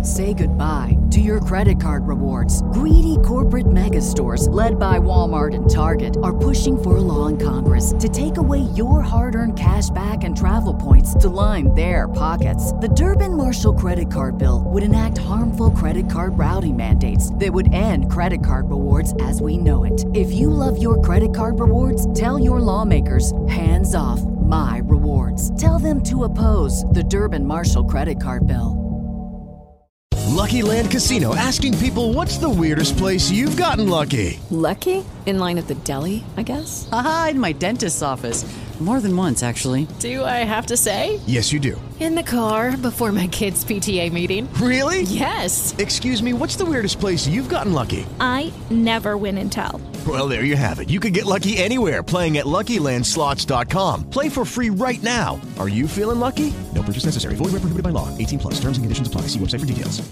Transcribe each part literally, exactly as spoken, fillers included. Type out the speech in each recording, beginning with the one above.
Say goodbye to your credit card rewards. Greedy corporate mega stores, led by Walmart and Target, are pushing for a law in Congress to take away your hard-earned cash back and travel points to line their pockets. The Durbin-Marshall credit card bill would enact harmful credit card routing mandates that would end credit card rewards as we know it. If you love your credit card rewards, tell your lawmakers, hands off my rewards. Tell them to oppose the Durbin-Marshall credit card bill. Lucky Land Casino, asking people, what's the weirdest place you've gotten lucky? Lucky? In line at the deli, I guess? Aha, in my dentist's office. More than once, actually. Do I have to say? Yes, you do. In the car before my kids' P T A meeting. Really? Yes. Excuse me, what's the weirdest place you've gotten lucky? I never win and tell. Well, there you have it. You can get lucky anywhere, playing at Lucky Land Slots dot com. Play for free right now. Are you feeling lucky? No purchase necessary. Void where prohibited by law. eighteen plus. Terms and conditions apply. See website for details.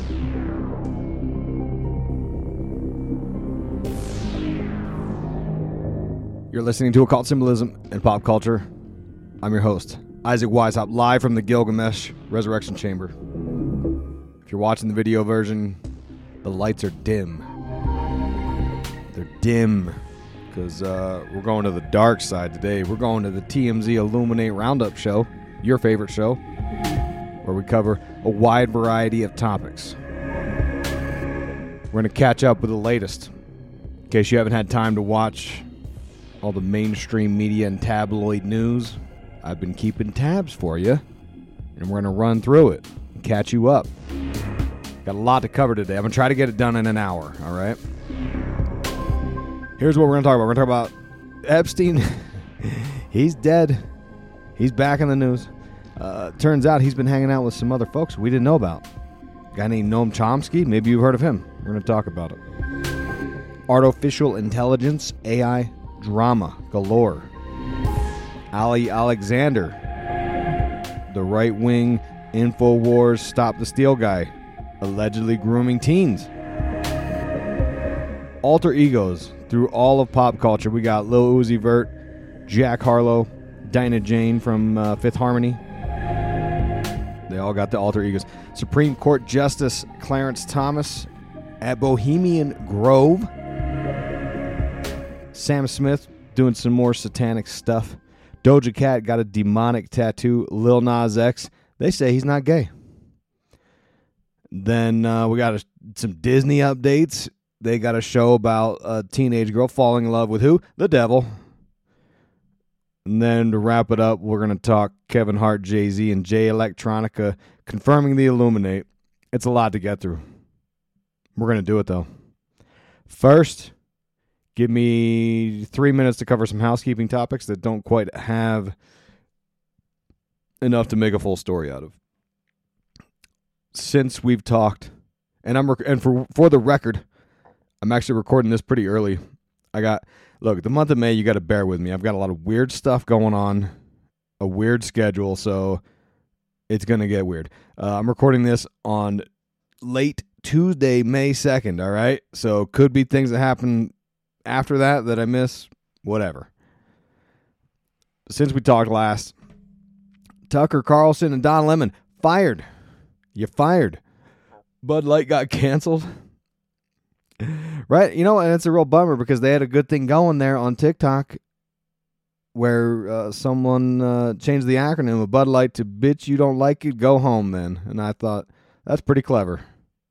You're listening to Occult Symbolism and Pop Culture. I'm your host, Isaac Weishaupt, live from the Gilgamesh Resurrection Chamber. If you're watching the video version, the lights are dim. They're dim because uh, we're going to the dark side today. We're going to the T M Z Illuminate Roundup show, your favorite show, where we cover a wide variety of topics. We're going to catch up with the latest. In case you haven't had time to watch all the mainstream media and tabloid news, I've been keeping tabs for you, and we're going to run through it and catch you up. Got a lot to cover today. I'm going to try to get it done in an hour, all right? Here's what we're going to talk about. We're going to talk about Epstein. He's dead. He's back in the news. Uh, turns out he's been hanging out with some other folks we didn't know about. A guy named Noam Chomsky. Maybe you've heard of him. We're going to talk about it. Artificial intelligence, A I, drama galore. Ali Alexander, the right-wing InfoWars Stop the Steal guy, allegedly grooming teens. Alter egos through all of pop culture. We got Lil Uzi Vert, Jack Harlow, Dinah Jane from uh, Fifth Harmony. They all got the alter egos. Supreme Court Justice Clarence Thomas at Bohemian Grove. Sam Smith doing some more satanic stuff. Doja Cat got a demonic tattoo. Lil Nas X, they say he's not gay. Then uh, we got a, some Disney updates. They got a show about a teenage girl falling in love with who? The devil. And then to wrap it up, we're going to talk Kevin Hart, Jay-Z, and Jay Electronica confirming the Illuminate. It's a lot to get through. We're going to do it, though. First, give me three minutes to cover some housekeeping topics that don't quite have enough to make a full story out of. Since we've talked, and I'm rec- and for for the record, I'm actually recording this pretty early. I got look the month of May. You got to bear with me. I've got a lot of weird stuff going on, a weird schedule, so it's gonna get weird. Uh, I'm recording this on late Tuesday, May second. All right, so could be things that happen after that that I miss, whatever. Since we talked last, Tucker Carlson and Don Lemon fired. You fired. Bud Light got canceled. Right? You know, and it's a real bummer because they had a good thing going there on TikTok where uh, someone uh, changed the acronym of Bud Light to bitch, you don't like it, go home then. And I thought, that's pretty clever.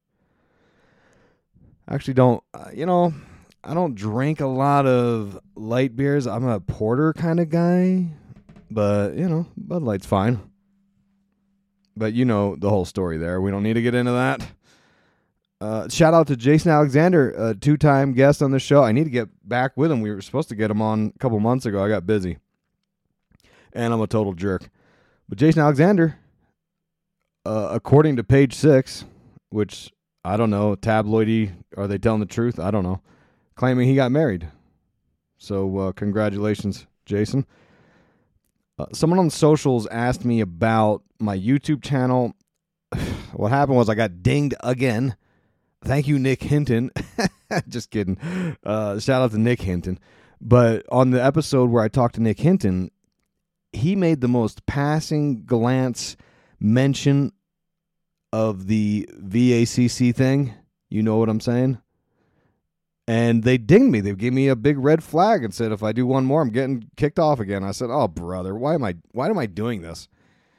I actually don't, uh, you know... I don't drink a lot of light beers. I'm a porter kind of guy. But, you know, Bud Light's fine. But you know the whole story there. We don't need to get into that. Uh, shout out to Jason Alexander, a two-time guest on the show. I need to get back with him. We were supposed to get him on a couple months ago. I got busy. And I'm a total jerk. But Jason Alexander, uh, according to Page Six, which, I don't know, tabloidy, are they telling the truth? I don't know. Claiming he got married. So uh, congratulations, Jason. Uh, someone on socials asked me about my YouTube channel. What happened was I got dinged again. Thank you, Nick Hinton. Just kidding. Uh, shout out to Nick Hinton. But on the episode where I talked to Nick Hinton, he made the most passing glance mention of the V A C C thing. You know what I'm saying? And they dinged me. They gave me a big red flag and said, if I do one more, I'm getting kicked off again. I said, oh, brother, why am I, why am I doing this?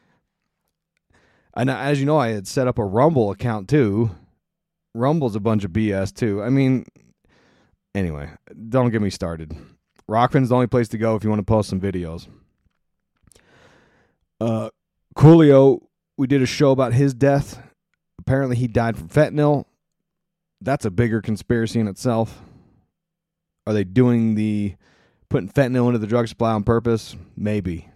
And as you know, I had set up a Rumble account too. Rumble's a bunch of B S too. I mean, anyway, don't get me started. Rockfin's the only place to go if you want to post some videos. Uh, Coolio, we did a show about his death. Apparently he died from fentanyl. That's a bigger conspiracy in itself. Are they doing the putting fentanyl into the drug supply on purpose? Maybe.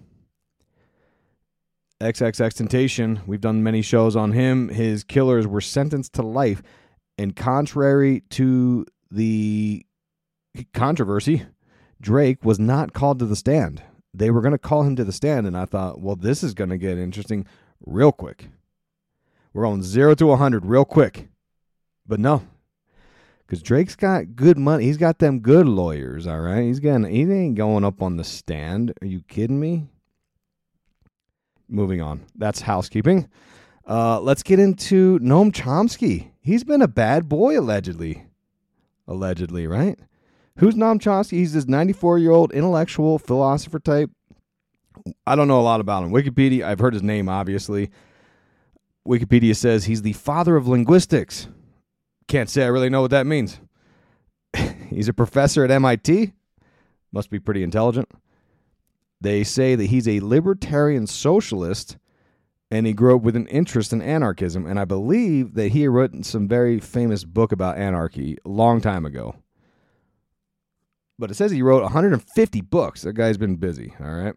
XXXTentacion, we've done many shows on him. His killers were sentenced to life. And contrary to the controversy, Drake was not called to the stand. They were going to call him to the stand, and I thought, well, this is going to get interesting real quick. We're on zero to one hundred real quick. But no, because Drake's got good money. He's got them good lawyers, all right? He's getting, he ain't going up on the stand. Are you kidding me? Moving on. That's housekeeping. Uh, let's get into Noam Chomsky. He's been a bad boy, allegedly. Allegedly, right? Who's Noam Chomsky? He's this ninety-four-year-old intellectual philosopher type. I don't know a lot about him. Wikipedia, I've heard his name, obviously. Wikipedia says he's the father of linguistics. Can't say I really know what that means. He's a professor at M I T. Must be pretty intelligent. They say that he's a libertarian socialist, and he grew up with an interest in anarchism, and I believe that he wrote some very famous book about anarchy a long time ago. But it says he wrote one hundred fifty books. That guy's been busy, all right?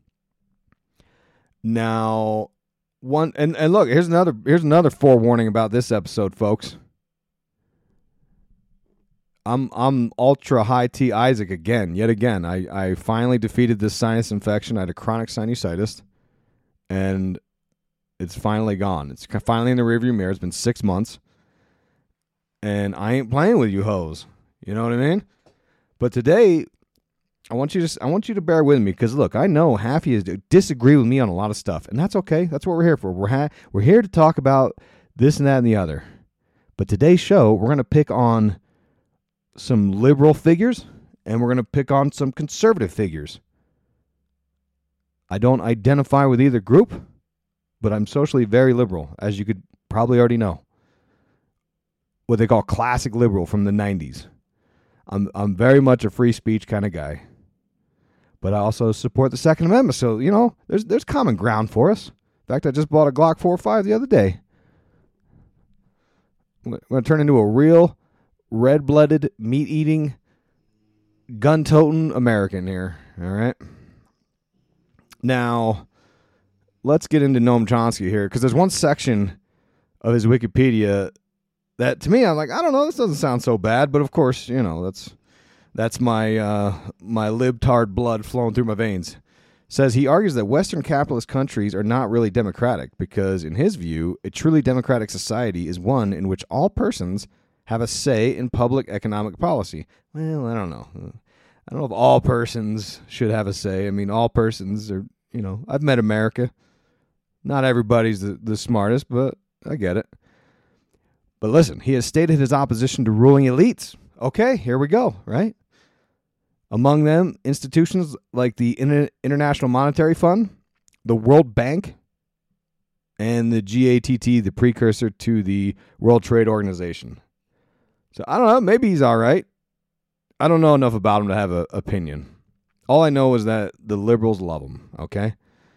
Now, one and, and look, here's another here's another forewarning about this episode, folks. I'm I'm ultra high T Isaac again, yet again. I, I finally defeated this sinus infection. I had a chronic sinusitis, and it's finally gone. It's finally in the rearview mirror. It's been six months, and I ain't playing with you hoes. You know what I mean? But today, I want you to I want you to bear with me because look, I know half of you disagree with me on a lot of stuff, and that's okay. That's what we're here for. We're ha- we're here to talk about this and that and the other. But today's show, we're going to pick on some liberal figures, and we're going to pick on some conservative figures. I don't identify with either group, but I'm socially very liberal, as you could probably already know. What they call classic liberal from the nineties. I'm I'm very much a free speech kind of guy. But I also support the Second Amendment, so, you know, there's there's common ground for us. In fact, I just bought a Glock four five the other day. I'm going to turn into a real red-blooded, meat-eating, gun-toting American here, all right? Now, let's get into Noam Chomsky here, because there's one section of his Wikipedia that, to me, I'm like, I don't know, this doesn't sound so bad, but of course, you know, that's that's my uh, my libtard blood flowing through my veins. Says he argues that Western capitalist countries are not really democratic because, in his view, a truly democratic society is one in which all persons have a say in public economic policy. Well, I don't know. I don't know if all persons should have a say. I mean, all persons are, you know, I've met America. Not everybody's the, the smartest, but I get it. But listen, he has stated his opposition to ruling elites. Okay, here we go, right? Among them, institutions like the Inter- International Monetary Fund, the World Bank, and the G A T T, the precursor to the World Trade Organization. So I don't know, maybe he's all right. I don't know enough about him to have an opinion. All I know is that the liberals love him, okay?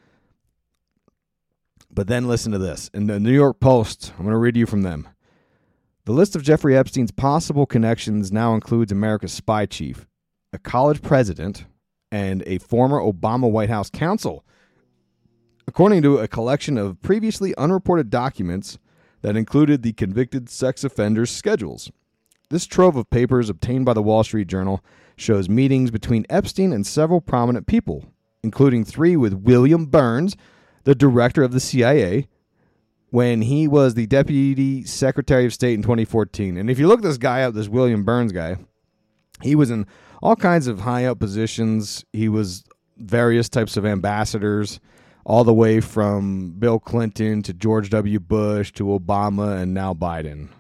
But then listen to this. In the New York Post, I'm going to read you from them. The list of Jeffrey Epstein's possible connections now includes America's spy chief, a college president, and a former Obama White House counsel. According to a collection of previously unreported documents that included the convicted sex offenders' schedules. This trove of papers obtained by the Wall Street Journal shows meetings between Epstein and several prominent people, including three with William Burns, the director of the C I A, when he was the Deputy Secretary of State in twenty fourteen. And if you look this guy up, this William Burns guy, he was in all kinds of high-up positions. He was various types of ambassadors. all the way from Bill Clinton to George W. Bush to Obama and now Biden.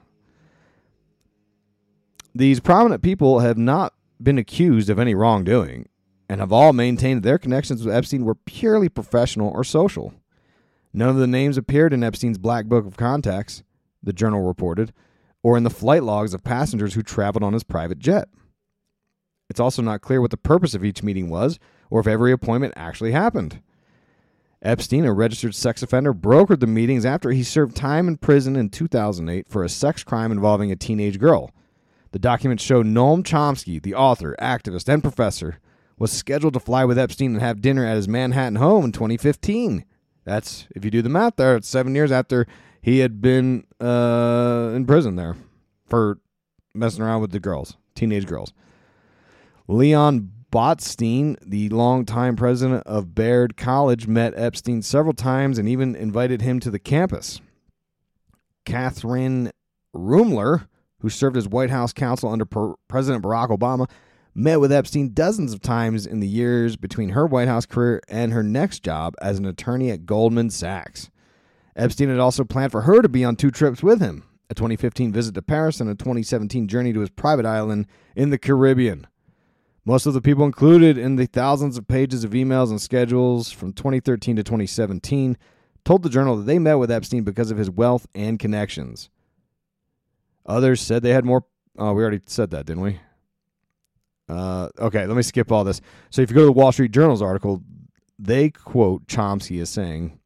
These prominent people have not been accused of any wrongdoing and have all maintained that their connections with Epstein were purely professional or social. None of the names appeared in Epstein's Black Book of Contacts, the Journal reported, or in the flight logs of passengers who traveled on his private jet. It's also not clear what the purpose of each meeting was or if every appointment actually happened. Epstein, a registered sex offender, brokered the meetings after he served time in prison in two thousand eight for a sex crime involving a teenage girl. The documents show Noam Chomsky, the author, activist, and professor, was scheduled to fly with Epstein and have dinner at his Manhattan home in twenty fifteen. That's, if you do the math there, it's seven years after he had been uh, in prison there for messing around with the girls, teenage girls. Leon Botstein, the longtime president of Baird College, met Epstein several times and even invited him to the campus. Catherine Rumler, who served as White House counsel under per- President Barack Obama, met with Epstein dozens of times in the years between her White House career and her next job as an attorney at Goldman Sachs. Epstein had also planned for her to be on two trips with him, a twenty fifteen visit to Paris and a twenty seventeen journey to his private island in the Caribbean. Most of the people included in the thousands of pages of emails and schedules from twenty thirteen to twenty seventeen told the Journal that they met with Epstein because of his wealth and connections. Others said they had more... Oh, we already said that, didn't we? Uh, okay, let me skip all this. So if you go to the Wall Street Journal's article, they quote Chomsky as saying,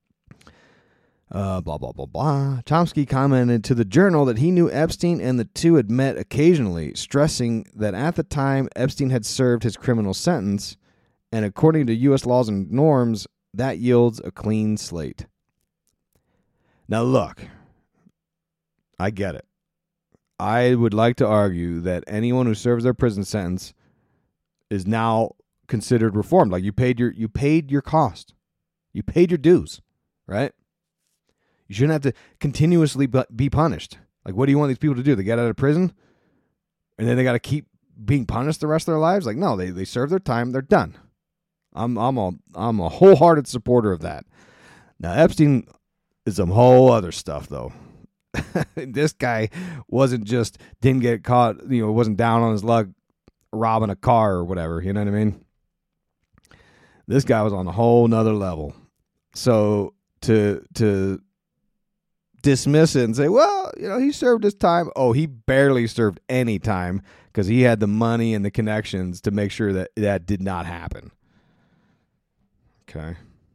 uh, blah, blah, blah, blah. Chomsky commented to the Journal that he knew Epstein and the two had met occasionally, stressing that at the time Epstein had served his criminal sentence, and according to U S laws and norms, that yields a clean slate. Now look, I get it. I would like to argue that anyone who serves their prison sentence is now considered reformed. Like you paid your you paid your cost. You paid your dues, right? You shouldn't have to continuously be punished. Like, what do you want these people to do? They get out of prison and then they got to keep being punished the rest of their lives? Like, no, they they serve their time, they're done. I'm I'm a I'm a wholehearted supporter of that. Now, Epstein is some whole other stuff though. This guy wasn't just, didn't get caught, you know, wasn't down on his luck robbing a car or whatever, you know what I mean? This guy was on a whole nother level. So to to dismiss it and say, well, you know, he served his time. Oh, he barely served any time because he had the money and the connections to make sure that that did not happen. Okay.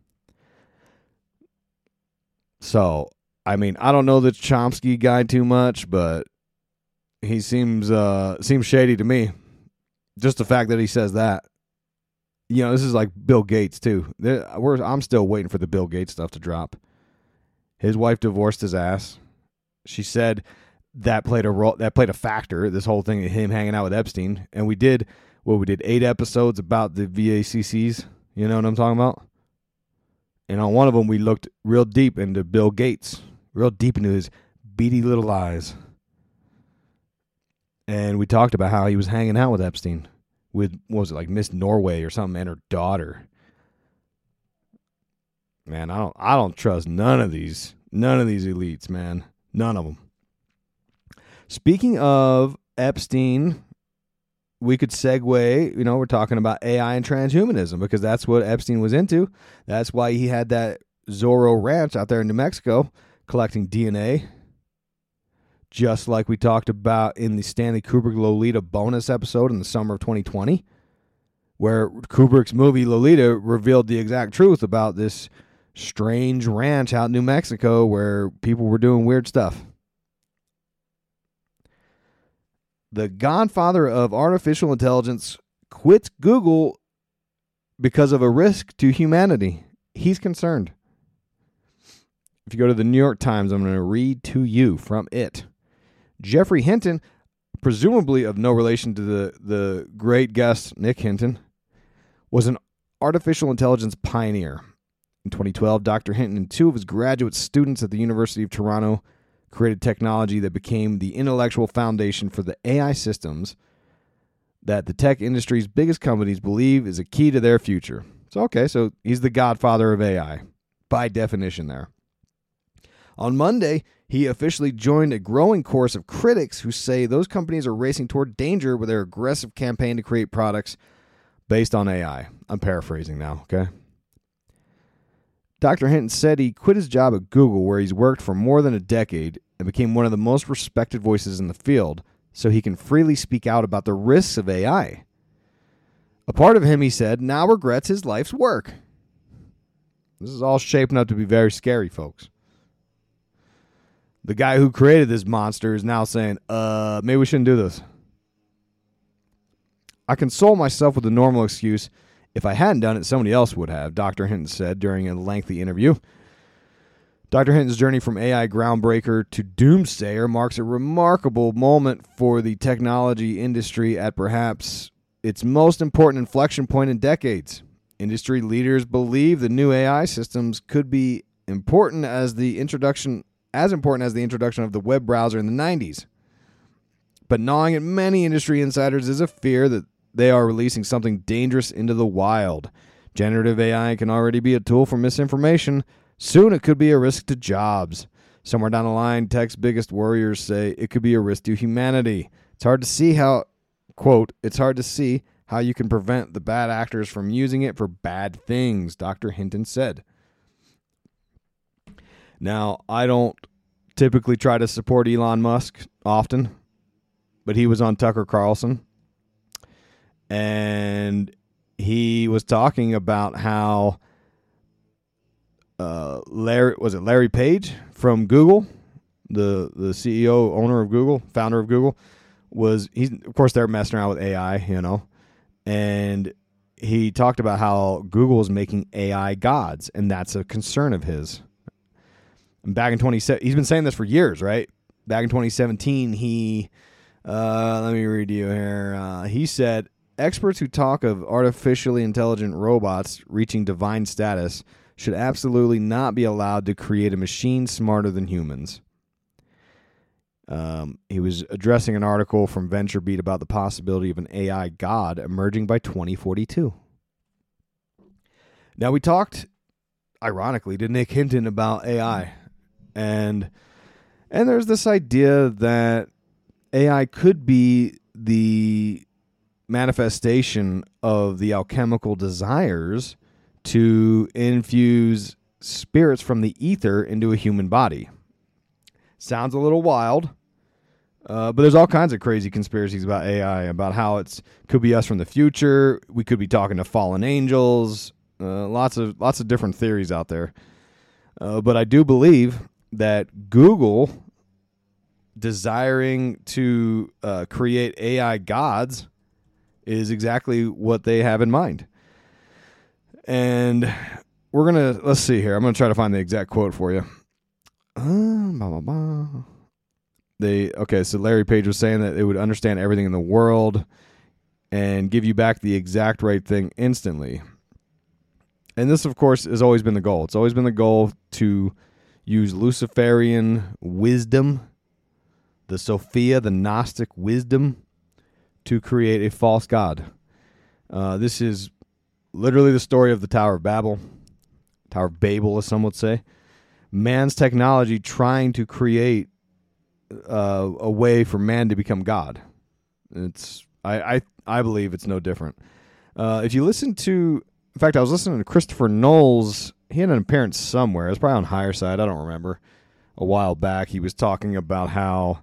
So, I mean, I don't know the Chomsky guy too much, but he seems uh, seems shady to me. Just the fact that he says that. You know, this is like Bill Gates, too. We're, I'm still waiting for the Bill Gates stuff to drop. His wife divorced his ass. She said that played a role, that played a factor, this whole thing of him hanging out with Epstein. And we did, well, we did eight episodes about the V A C Cs. You know what I'm talking about? And on one of them, we looked real deep into Bill Gates. Real deep into his beady little eyes. And we talked about how he was hanging out with Epstein. With, what was it, like Miss Norway or something, and her daughter. Man, I don't I don't trust none of these. None of these elites, man. None of them. Speaking of Epstein, we could segue, you know, we're talking about A I and transhumanism because that's what Epstein was into. That's why he had that Zorro Ranch out there in New Mexico collecting D N A. Just like we talked about in the Stanley Kubrick Lolita bonus episode in the summer of twenty twenty, where Kubrick's movie Lolita revealed the exact truth about this strange ranch out in New Mexico where people were doing weird stuff. The godfather of artificial intelligence quits Google because of a risk to humanity. He's concerned. If you go to the New York Times, I'm going to read to you from it. Jeffrey Hinton, presumably of no relation to the, the great guest Nick Hinton, was an artificial intelligence pioneer. In twenty twelve, Doctor Hinton and two of his graduate students at the University of Toronto created technology that became the intellectual foundation for the A I systems that the tech industry's biggest companies believe is a key to their future. So, okay, so he's the godfather of A I, by definition there. On Monday, he officially joined a growing chorus of critics who say those companies are racing toward danger with their aggressive campaign to create products based on A I. I'm paraphrasing now, okay? Doctor Hinton said he quit his job at Google, where he's worked for more than a decade, and became one of the most respected voices in the field, so he can freely speak out about the risks of A I. A part of him, he said, now regrets his life's work. This is all shaping up to be very scary, folks. The guy who created this monster is now saying, uh, maybe we shouldn't do this. I console myself with the normal excuse, if I hadn't done it, somebody else would have, Doctor Hinton said during a lengthy interview. Doctor Hinton's journey from A I groundbreaker to doomsayer marks a remarkable moment for the technology industry at perhaps its most important inflection point in decades. Industry leaders believe the new A I systems could be important as the introduction as important as the introduction of the web browser in the nineties. But gnawing at many industry insiders is a fear that they are releasing something dangerous into the wild. Generative A I can already be a tool for misinformation. Soon it could be a risk to jobs. Somewhere down the line, tech's biggest worriers say it could be a risk to humanity. It's hard to see how, quote, it's hard to see how you can prevent the bad actors from using it for bad things, Doctor Hinton said. Now, I don't typically try to support Elon Musk often, but he was on Tucker Carlson, and he was talking about how uh, Larry, was it Larry Page from Google, the the C E O, owner of Google, founder of Google, was, he's, of course, they're messing around with A I, you know, and he talked about how Google is making A I gods, and that's a concern of his. And back in twenty seventeen, he's been saying this for years, right? Back in twenty seventeen, he, uh, let me read you here. Uh, he said, experts who talk of artificially intelligent robots reaching divine status should absolutely not be allowed to create a machine smarter than humans. Um, he was addressing an article from VentureBeat about the possibility of an A I god emerging by twenty forty-two. Now, we talked, ironically, to Nick Hinton about A I. And and there's this idea that A I could be the manifestation of the alchemical desires to infuse spirits from the ether into a human body. Sounds a little wild, uh, but there's all kinds of crazy conspiracies about A I, about how it's could be us from the future. We could be talking to fallen angels. Uh, lots of lots of different theories out there. Uh, but I do believe that Google desiring to uh, create A I gods is exactly what they have in mind. And we're going to, let's see here. I'm going to try to find the exact quote for you. Uh, blah, blah, blah. They, okay, so Larry Page was saying that it would understand everything in the world and give you back the exact right thing instantly. And this, of course, has always been the goal. It's always been the goal to use Luciferian wisdom, the Sophia, the Gnostic wisdom, to create a false god. Uh, this is literally the story of the Tower of Babel, Tower of Babel, as some would say. Man's technology trying to create uh, a way for man to become God. It's I I, I believe it's no different. Uh, if you listen to, in fact, I was listening to Christopher Knowles. He had an appearance somewhere. It was probably on Higher Side. I don't remember. A while back, he was talking about how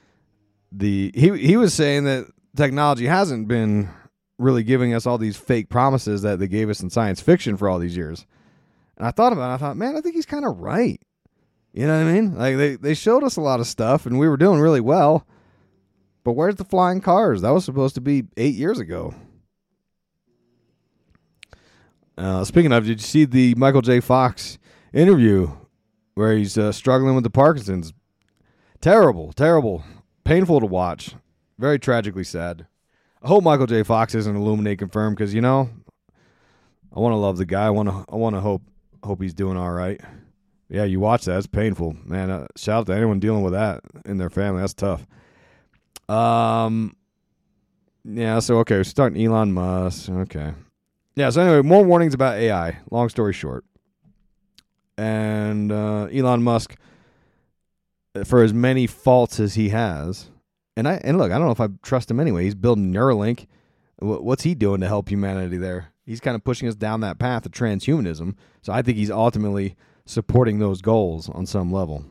the he he was saying that technology hasn't been really giving us all these fake promises that they gave us in science fiction for all these years. And I thought about it. I thought, man, I think he's kind of right. You know what I mean? Like they, they showed us a lot of stuff, and we were doing really well. But where's the flying cars? That was supposed to be eight years ago. Uh, speaking of, did you see the Michael J. Fox interview where he's uh, struggling with the Parkinson's? Terrible, terrible, painful to watch. Very tragically sad. I hope Michael J. Fox isn't Illuminate confirmed because, you know, I want to love the guy. I want to I want to hope hope he's doing all right. Yeah, you watch that. It's painful. Man, uh, shout out to anyone dealing with that in their family. That's tough. Um, yeah, so, okay, we're starting Elon Musk. Okay. Yeah, so anyway, more warnings about A I, long story short. And uh, Elon Musk, for as many faults as he has, and I and look, I don't know if I trust him anyway. He's building Neuralink. What's he doing to help humanity there? He's kind of pushing us down that path of transhumanism. So I think he's ultimately supporting those goals on some level.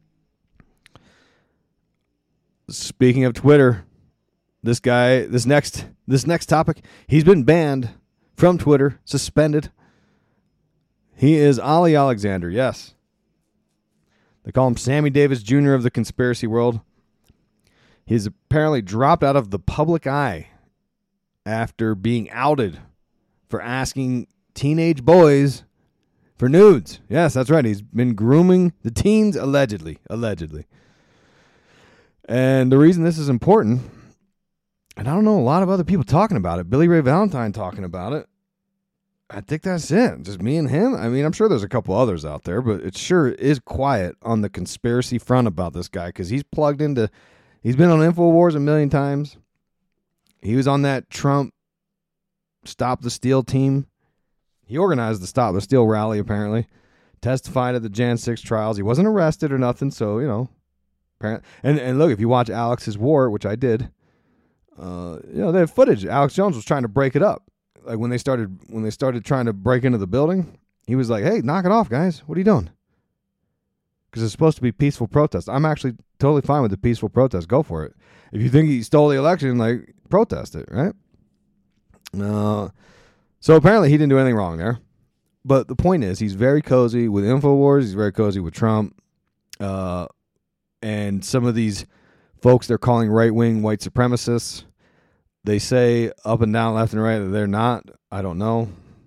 Speaking of Twitter, this guy, this next, this next topic, he's been banned from Twitter, suspended. He is Ali Alexander, yes. They call him Sammy Davis Junior of the conspiracy world. He's apparently dropped out of the public eye after being outed for asking teenage boys for nudes. Yes, that's right. He's been grooming the teens, allegedly. Allegedly. And the reason this is important, and I don't know a lot of other people talking about it, Billy Ray Valentine talking about it, I think that's it. Just me and him. I mean, I'm sure there's a couple others out there, but it sure is quiet on the conspiracy front about this guy because he's plugged into, he's been on InfoWars a million times. He was on that Trump Stop the Steal team. He organized the Stop the Steal rally, apparently. Testified at the January sixth trials. He wasn't arrested or nothing, so, you know. Apparently. And, and look, if you watch Alex's War, which I did, uh, you know, they have footage. Alex Jones was trying to break it up. Like when they started when they started trying to break into the building, he was like, hey, knock it off, guys. What are you doing? Because it's supposed to be peaceful protest. I'm actually totally fine with the peaceful protest. Go for it. If you think he stole the election, like, protest it, right? Uh, so apparently he didn't do anything wrong there. But the point is, he's very cozy with InfoWars. He's very cozy with Trump. Uh, and some of these folks they're calling right-wing white supremacists, they say up and down, left and right that they're not. I don't know.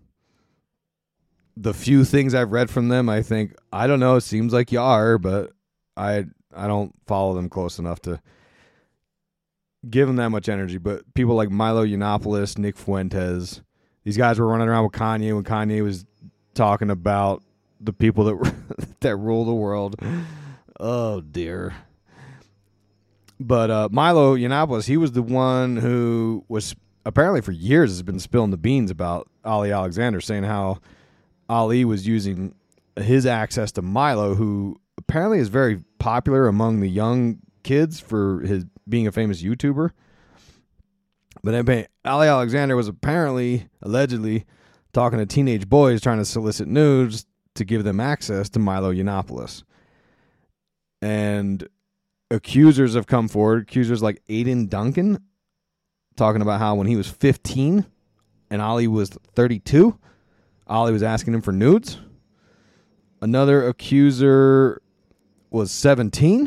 The few things I've read from them, I think, I don't know, it seems like you are, but I I don't follow them close enough to give them that much energy. But people like Milo Yiannopoulos, Nick Fuentes, these guys were running around with Kanye when Kanye was talking about the people that that rule the world. Oh, dear. But uh, Milo Yiannopoulos, he was the one who was apparently for years has been spilling the beans about Ali Alexander, saying how Ali was using his access to Milo, who apparently is very popular among the young kids for his being a famous YouTuber. But anyway, Ali Alexander was apparently, allegedly, talking to teenage boys trying to solicit nudes to give them access to Milo Yiannopoulos. And accusers have come forward, accusers like Aiden Duncan, talking about how when he was fifteen and Ali was thirty-two, Ali was asking him for nudes. Another accuser was seventeen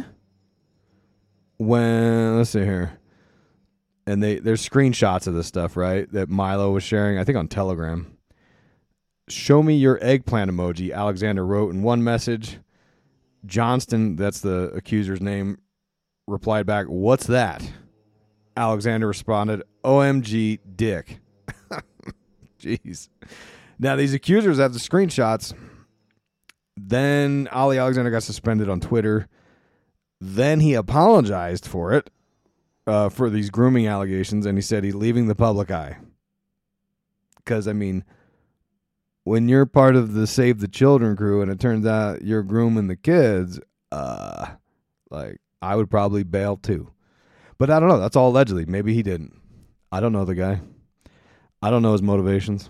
when, let's see here, and they there's screenshots of this stuff, right, that Milo was sharing, I think on Telegram. Show me your eggplant emoji, Alexander wrote in one message. Johnston, that's the accuser's name, replied back, what's that? Alexander responded, O M G, dick. Jeez. Now, these accusers have the screenshots. Then Ali Alexander got suspended on Twitter. Then he apologized for it, uh, for these grooming allegations, and he said he's leaving the public eye. Because, I mean, when you're part of the Save the Children crew and it turns out you're grooming the kids, uh, like, I would probably bail too. But I don't know. That's all allegedly. Maybe he didn't. I don't know the guy. I don't know his motivations.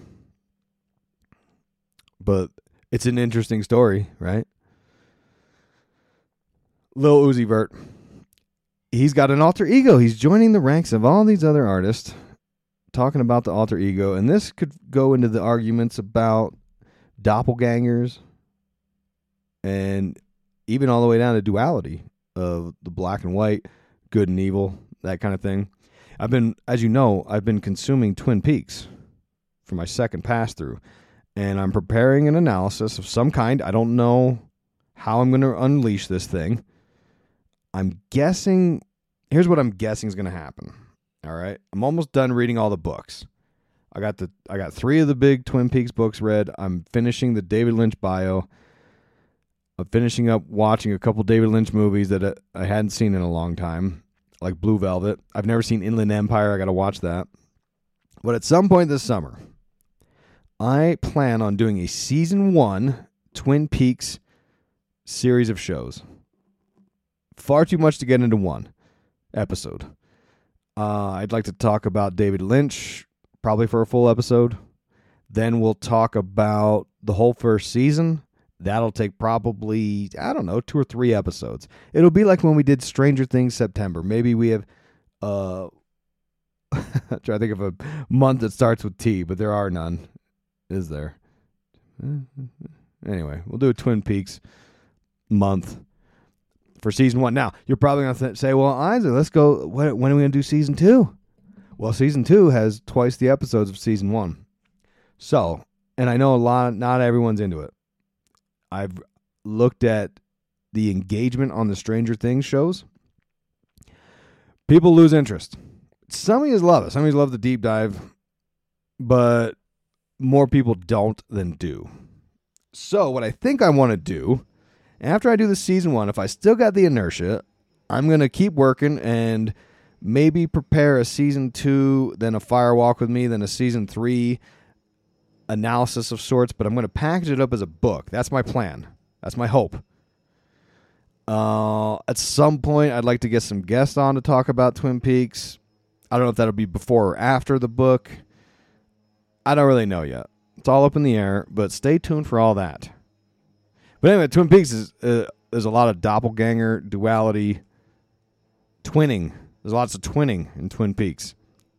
But it's an interesting story, right? Lil Uzi Vert. He's got an alter ego. He's joining the ranks of all these other artists talking about the alter ego. And this could go into the arguments about doppelgangers and even all the way down to duality of the black and white, good and evil, that kind of thing. I've been, as you know, I've been consuming Twin Peaks for my second pass through, and I'm preparing an analysis of some kind. I don't know how I'm going to unleash this thing. I'm guessing, here's what I'm guessing is going to happen. All right. I'm almost done reading all the books. I got the, I got three of the big Twin Peaks books read. I'm finishing the David Lynch bio. I'm finishing up watching a couple David Lynch movies that I hadn't seen in a long time, like Blue Velvet. I've never seen Inland Empire. I got to watch that. But at some point this summer, I plan on doing a season one Twin Peaks series of shows. Far too much to get into one episode. Uh, I'd like to talk about David Lynch, probably for a full episode. Then we'll talk about the whole first season. That'll take probably, I don't know, two or three episodes. It'll be like when we did Stranger Things September. Maybe we have, uh, I'm trying to think of a month that starts with T, but there are none. Is there? Anyway, we'll do a Twin Peaks month for season one. Now, you're probably going to th- say, well, Isaac, let's go. When, when are we going to do season two? Well, season two has twice the episodes of season one. So, and I know a lot, not everyone's into it. I've looked at the engagement on the Stranger Things shows. People lose interest. Some of you love it. Some of you love the deep dive, but more people don't than do. So what I think I want to do, after I do the season one, if I still got the inertia, I'm going to keep working and maybe prepare a season two, then a Fire Walk with Me, then a season three analysis of sorts, but I'm going to package it up as a book. That's my plan. That's my hope. Uh, at some point, I'd like to get some guests on to talk about Twin Peaks. I don't know if that'll be before or after the book. I don't really know yet. It's all up in the air, but stay tuned for all that. But anyway, Twin Peaks is uh, there's a lot of doppelganger, duality, twinning. There's lots of twinning in Twin Peaks.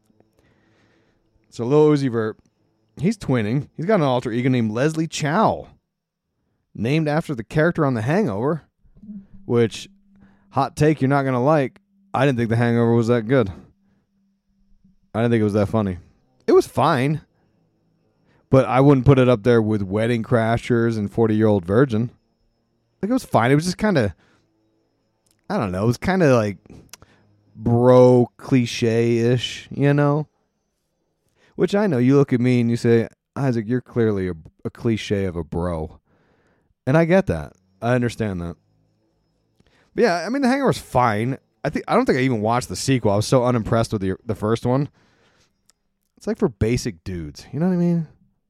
So Lil Uzi Vert, he's twinning. He's got an alter ego named Leslie Chow, named after the character on The Hangover, which, hot take you're not going to like, I didn't think The Hangover was that good. I didn't think it was that funny. It was fine, but I wouldn't put it up there with Wedding Crashers and forty-Year-Old Virgin. Like, it was fine. It was just kind of, I don't know, it was kind of like bro cliche-ish, you know? Which I know, you look at me and you say, Isaac, you're clearly a, a cliche of a bro. And I get that. I understand that. But yeah, I mean, The Hangover's fine. I think I don't think I even watched the sequel. I was so unimpressed with the the first one. It's like for basic dudes. You know what I mean?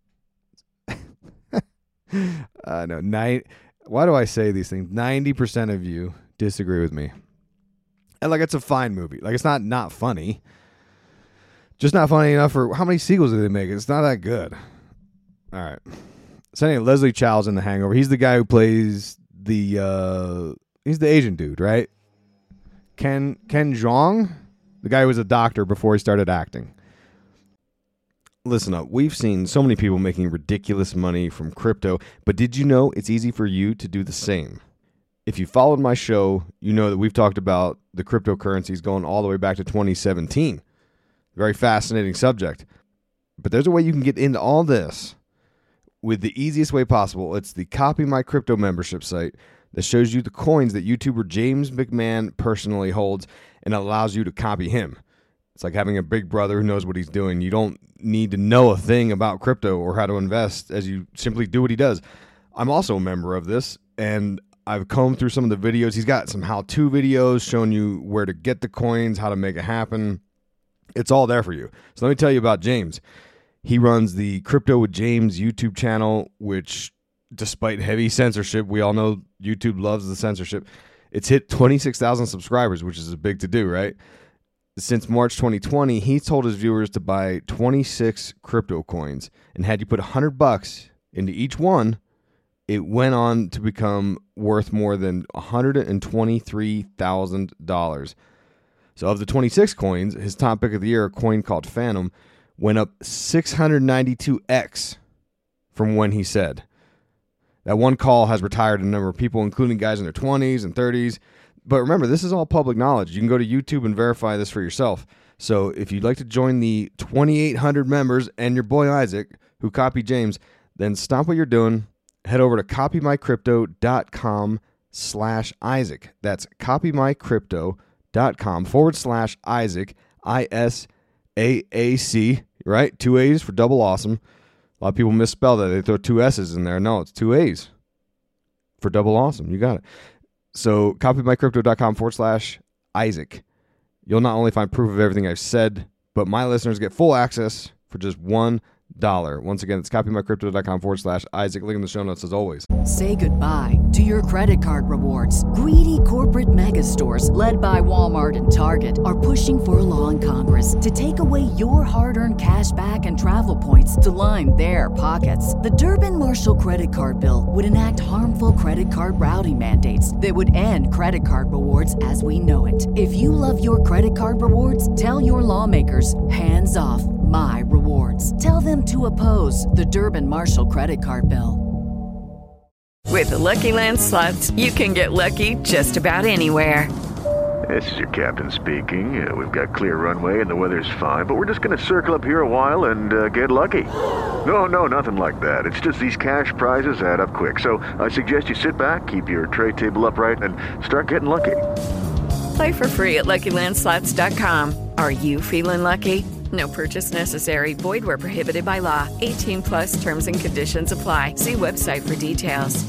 I know. Nine, why do I say these things? ninety percent of you disagree with me. And like, it's a fine movie. Like, it's not not funny. Just not funny enough for... How many sequels did they make? It's not that good. All right. So anyway, Leslie Chow's in The Hangover. He's the guy who plays the... Uh, he's the Asian dude, right? Ken Ken Jeong? The guy who was a doctor before he started acting. Listen up. We've seen so many people making ridiculous money from crypto, but did you know it's easy for you to do the same? If you followed my show, you know that we've talked about the cryptocurrencies going all the way back to twenty seventeen. Very fascinating subject. But there's a way you can get into all this with the easiest way possible. It's the Copy My Crypto membership site that shows you the coins that YouTuber James McMahon personally holds and allows you to copy him. It's like having a big brother who knows what he's doing. You don't need to know a thing about crypto or how to invest, as you simply do what he does. I'm also a member of this, and I've combed through some of the videos. He's got some how-to videos showing you where to get the coins, how to make it happen. It's all there for you. So let me tell you about James. He runs the Crypto with James YouTube channel, which, despite heavy censorship, we all know YouTube loves the censorship. It's hit twenty-six thousand subscribers, which is a big to do, right? Since March twenty twenty, he told his viewers to buy twenty-six crypto coins, and had you put one hundred bucks into each one, it went on to become worth more than one hundred twenty-three thousand dollars. So of the twenty-six coins, his top pick of the year, a coin called Phantom, went up six hundred ninety-two x from when he said. That one call has retired a number of people, including guys in their twenties and thirties. But remember, this is all public knowledge. You can go to YouTube and verify this for yourself. So if you'd like to join the twenty-eight hundred members and your boy Isaac, who copied James, then stop what you're doing. Head over to copymycrypto.com slash Isaac. That's copymycrypto.com forward slash Isaac, I S A A C, right? Two A's for double awesome. A lot of people misspell that. They throw two S's in there. No, it's two A's for double awesome. You got it. So copymycrypto.com forward slash Isaac. You'll not only find proof of everything I've said, but my listeners get full access for just one dollar. Once again, it's copymycrypto.com forward slash Isaac. Link in the show notes as always. Say goodbye to your credit card rewards. Greedy corporate mega stores, led by Walmart and Target, are pushing for a law in Congress to take away your hard-earned cash back and travel points to line their pockets. The Durbin-Marshall credit card bill would enact harmful credit card routing mandates that would end credit card rewards as we know it. If you love your credit card rewards, tell your lawmakers, hands off my rewards. Tell them to oppose the Durbin-Marshall credit card bill. With the Lucky Land Slots, you can get lucky just about anywhere. This is your captain speaking. Uh, we've got clear runway and the weather's fine, but we're just going to circle up here a while and uh, get lucky. No, no, nothing like that. It's just these cash prizes add up quick. So I suggest you sit back, keep your tray table upright, and start getting lucky. Play for free at Lucky Land Slots dot com. Are you feeling lucky? No purchase necessary. Void where prohibited by law. eighteen plus terms and conditions apply. See website for details.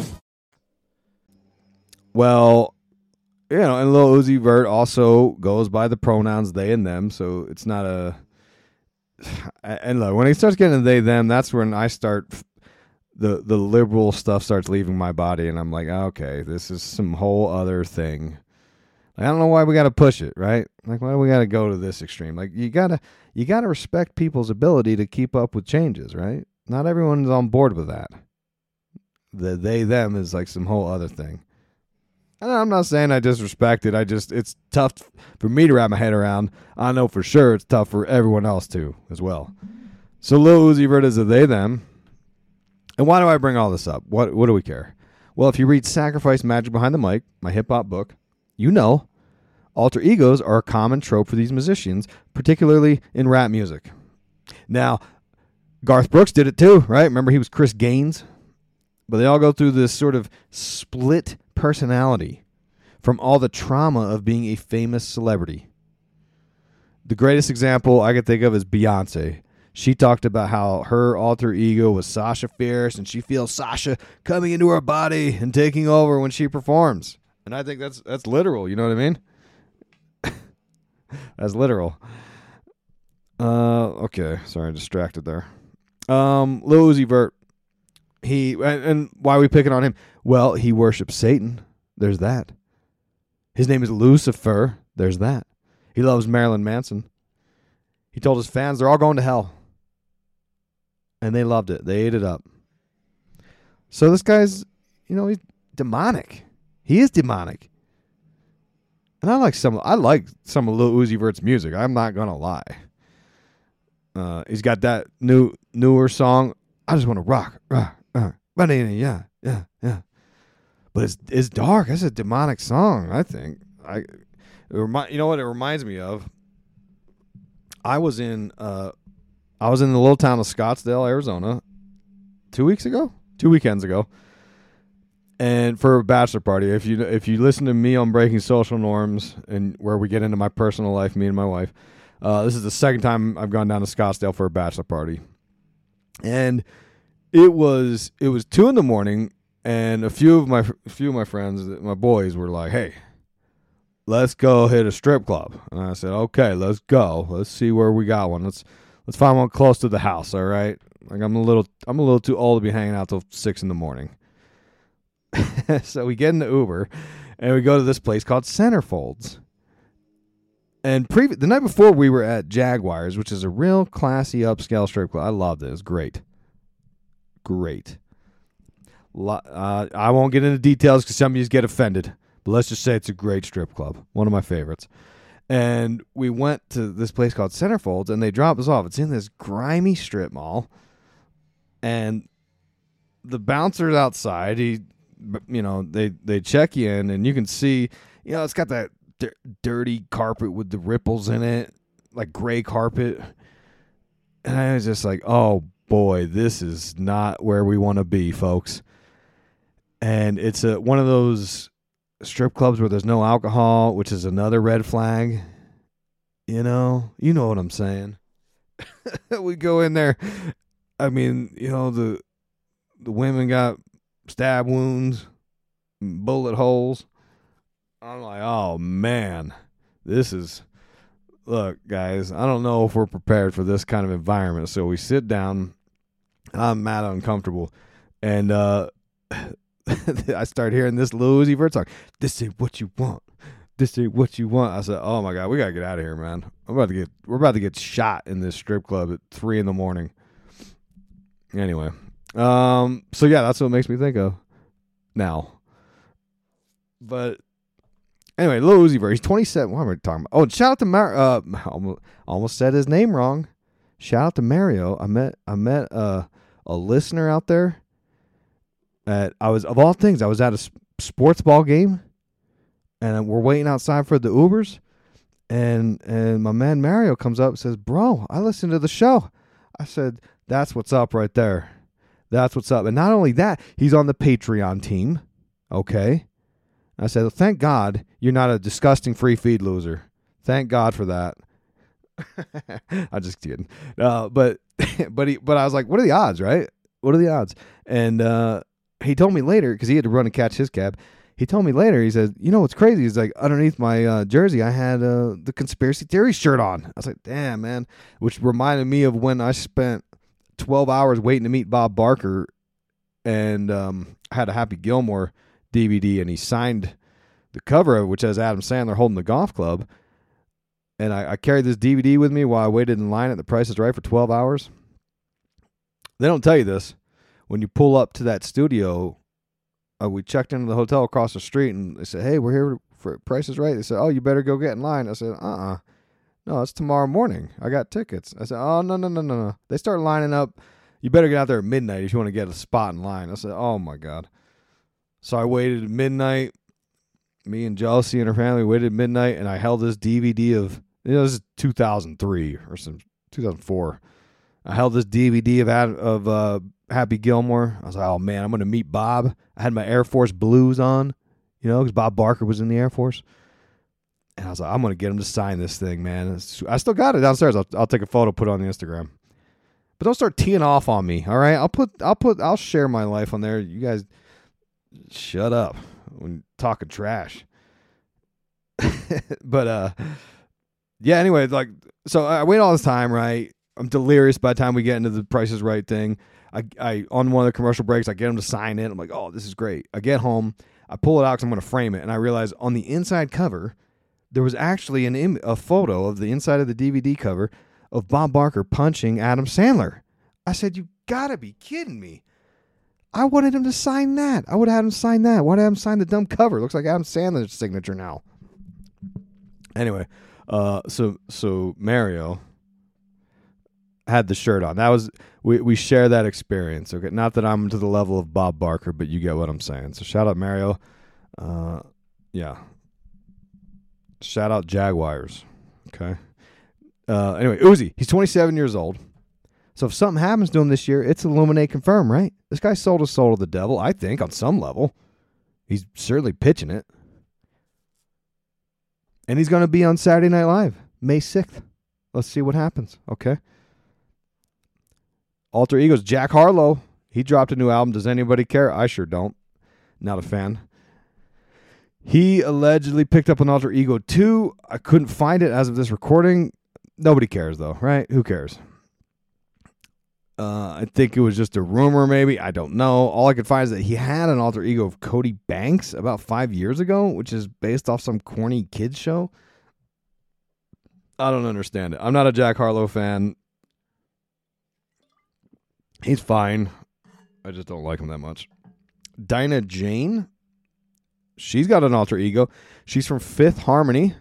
Well, you know, and Lil Uzi Vert also goes by the pronouns they and them, so it's not a... And look, when he starts getting they, them, that's when I start... The, the liberal stuff starts leaving my body, and I'm like, okay, this is some whole other thing. I don't know why we got to push it, right? Like, why do we got to go to this extreme? Like, you gotta, you gotta respect people's ability to keep up with changes, right? Not everyone's on board with that. The they them is like some whole other thing. And I'm not saying I disrespect it. I just, it's tough for me to wrap my head around. I know for sure it's tough for everyone else too, as well. So Lil Uzi Vert is a they them. And why do I bring all this up? What, what do we care? Well, if you read Sacrifice Magic Behind the Mic, my hip hop book, you know. Alter egos are a common trope for these musicians, particularly in rap music. Now, Garth Brooks did it too, right? Remember, he was Chris Gaines? But they all go through this sort of split personality from all the trauma of being a famous celebrity. The greatest example I could think of is Beyonce. She talked about how her alter ego was Sasha Fierce, and she feels Sasha coming into her body and taking over when she performs. And I think that's that's literal, you know what I mean? That's literal. Uh, okay, sorry, I'm distracted there. Um, Lil Uzi Vert, he and, and why are we picking on him? Well, he worships Satan. There's that. His name is Lucifer. There's that. He loves Marilyn Manson. He told his fans they're all going to hell, and they loved it. They ate it up. So this guy's, you know, he's demonic. He is demonic. And I like some I like some of Lil Uzi Vert's music. I'm not gonna lie. Uh, he's got that new newer song. I just want to rock, rock, rock. But yeah, yeah, yeah. But it's it's dark. It's a demonic song. I think. I it remind you know what it reminds me of. I was in uh, I was in the little town of Scottsdale, Arizona, two weeks ago, two weekends ago. And for a bachelor party, if you if you listen to me on Breaking Social Norms and where we get into my personal life, me and my wife, uh, this is the second time I've gone down to Scottsdale for a bachelor party, and it was it was two in the morning, and a few of my a few of my friends, my boys, were like, "Hey, let's go hit a strip club," and I said, "Okay, let's go. Let's see where we got one. Let's let's find one close to the house. All right, like I'm a little I'm a little too old to be hanging out till six in the morning." So we get in the Uber, and we go to this place called Centerfolds. And pre- the night before, we were at Jaguars, which is a real classy upscale strip club. I loved it. It was great. Great. Lo- uh, I won't get into details because some of you get offended, but let's just say it's a great strip club. One of my favorites. And we went to this place called Centerfolds, and they dropped us off. It's in this grimy strip mall. And the bouncer's outside. He... You know, they, they check you in, and you can see, you know, it's got that d- dirty carpet with the ripples in it, like gray carpet. And I was just like, oh, boy, this is not where we want to be, folks. And it's a, one of those strip clubs where there's no alcohol, which is another red flag. You know, you know what I'm saying. We go in there. I mean, you know, the the women got stab wounds, bullet holes. I'm like, oh, man, this is, look, guys, I don't know if we're prepared for this kind of environment. So we sit down, I'm mad uncomfortable. And uh, I start hearing this Lil Uzi Vert song. This ain't what you want. This ain't what you want. I said, oh my God, we got to get out of here, man. I'm about to get, we're about to get shot in this strip club at three in the morning. Anyway. Um, so yeah, that's what it makes me think of now. But anyway, Lil Uzi Vert, he's twenty-seven. What am I talking about? Oh, shout out to Mar. Uh, almost, almost said his name wrong. Shout out to Mario. I met I met uh, a listener out there. At I was of all things, I was at a sports ball game, and we're waiting outside for the Ubers, and and my man Mario comes up and says, "Bro, I listened to the show." I said, "That's what's up right there. That's what's up." And not only that, he's on the Patreon team. Okay. I said, well, thank God you're not a disgusting free feed loser. Thank God for that. I'm just kidding. Uh, but but he but I was like, what are the odds, right? What are the odds? And uh, he told me later, because he had to run and catch his cab. He told me later, he said, you know what's crazy? He's like, underneath my uh, jersey, I had uh, the Conspiracy Theory shirt on. I was like, damn, man. Which reminded me of when I spent twelve hours waiting to meet Bob Barker, and um, I had a Happy Gilmore D V D, and he signed the cover of it, which has Adam Sandler holding the golf club. And I, I carried this D V D with me while I waited in line at The Price is Right for twelve hours. They don't tell you this. When you pull up to that studio, uh, we checked into the hotel across the street, and they said, hey, we're here for Price is Right. They said, oh, you better go get in line. I said, uh-uh. No, it's tomorrow morning. I got tickets. I said, oh, no, no, no, no, no. They start lining up. You better get out there at midnight if you want to get a spot in line. I said, oh, my God. So I waited at midnight. Me and Jealousy and her family waited at midnight, and I held this D V D of, you know, this is two thousand three or some two thousand four. I held this D V D of of uh, Happy Gilmore. I was like, oh, man, I'm going to meet Bob. I had my Air Force Blues on, you know, because Bob Barker was in the Air Force. And I was like, I'm going to get him to sign this thing, man. I still got it downstairs. I'll, I'll take a photo, put it on the Instagram. But don't start teeing off on me, all right? I'll put, I'll put, I'll share my life on there. You guys, shut up when talking trash. But uh, yeah. Anyway, like, so I wait all this time, right? I'm delirious by the time we get into the Price is Right thing. I, I on one of the commercial breaks, I get him to sign it. I'm like, oh, this is great. I get home, I pull it out because I'm going to frame it, and I realize on the inside cover, there was actually an Im- a photo of the inside of the D V D cover of Bob Barker punching Adam Sandler. I said, you gotta be kidding me. I wanted him to sign that. I would have had him sign that. Why did I have him sign the dumb cover? It looks like Adam Sandler's signature now. Anyway, uh, so so Mario had the shirt on. That was we we share that experience. Okay, not that I'm to the level of Bob Barker, but you get what I'm saying. So shout out Mario. Uh, yeah. Shout out Jaguars. Okay. Uh, anyway, Uzi, he's twenty-seven years old. So if something happens to him this year, it's Illuminate confirmed, right? This guy sold his soul to the devil, I think, on some level. He's certainly pitching it. And he's going to be on Saturday Night Live, May sixth. Let's see what happens, okay? Alter Egos, Jack Harlow. He dropped a new album. Does anybody care? I sure don't. Not a fan. He allegedly picked up an Alter Ego two. I couldn't find it as of this recording. Nobody cares, though, right? Who cares? Uh, I think it was just a rumor, maybe. I don't know. All I could find is that he had an alter ego of Cody Banks about five years ago, which is based off some corny kids show. I don't understand it. I'm not a Jack Harlow fan. He's fine. I just don't like him that much. Dinah Jane. She's got an alter ego. She's from Fifth Harmony.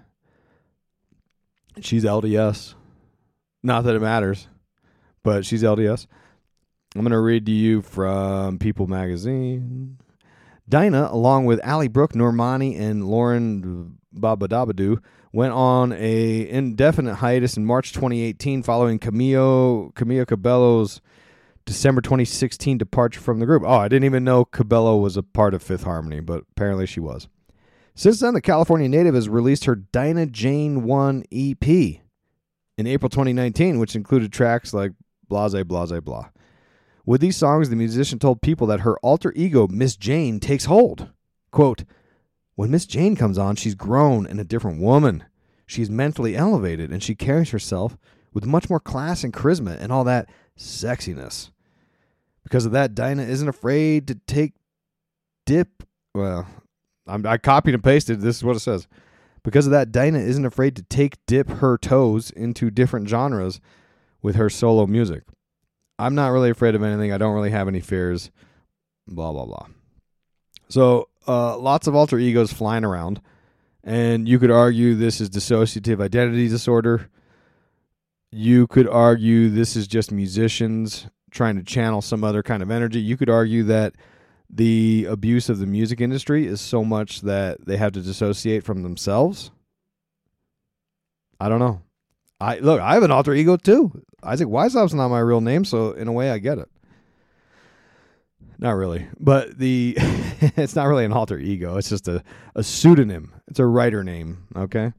She's L D S. Not that it matters, but she's L D S. I'm going to read to you from People Magazine. Dinah, along with Ali Brooke, Normani, and Lauren Babadabadoo, went on a indefinite hiatus in March twenty eighteen following Camilo, Camilo Cabello's December twenty sixteen departure from the group. Oh, I didn't even know Cabello was a part of Fifth Harmony, but apparently she was. Since then, the California native has released her Dinah Jane one E P in April twenty nineteen, which included tracks like Blase, Blase, Blah. With these songs, the musician told People that her alter ego, Miss Jane, takes hold. Quote, when Miss Jane comes on, she's grown and a different woman. She's mentally elevated, and she carries herself with much more class and charisma and all that sexiness. Because of that, Dinah isn't afraid to take dip. Well, I'm, I copied and pasted. This is what it says. Because of that, Dinah isn't afraid to take dip her toes into different genres with her solo music. I'm not really afraid of anything. I don't really have any fears. Blah, blah, blah. So, uh, lots of alter egos flying around. And you could argue this is dissociative identity disorder. You could argue this is just musicians trying to channel some other kind of energy. You could argue that the abuse of the music industry is so much that they have to dissociate from themselves. I don't know. I look, I have an alter ego too. Isaac Weishaupt's not my real name, so in a way I get it. Not really. But the it's not really an alter ego. It's just a, a pseudonym. It's a writer name, okay?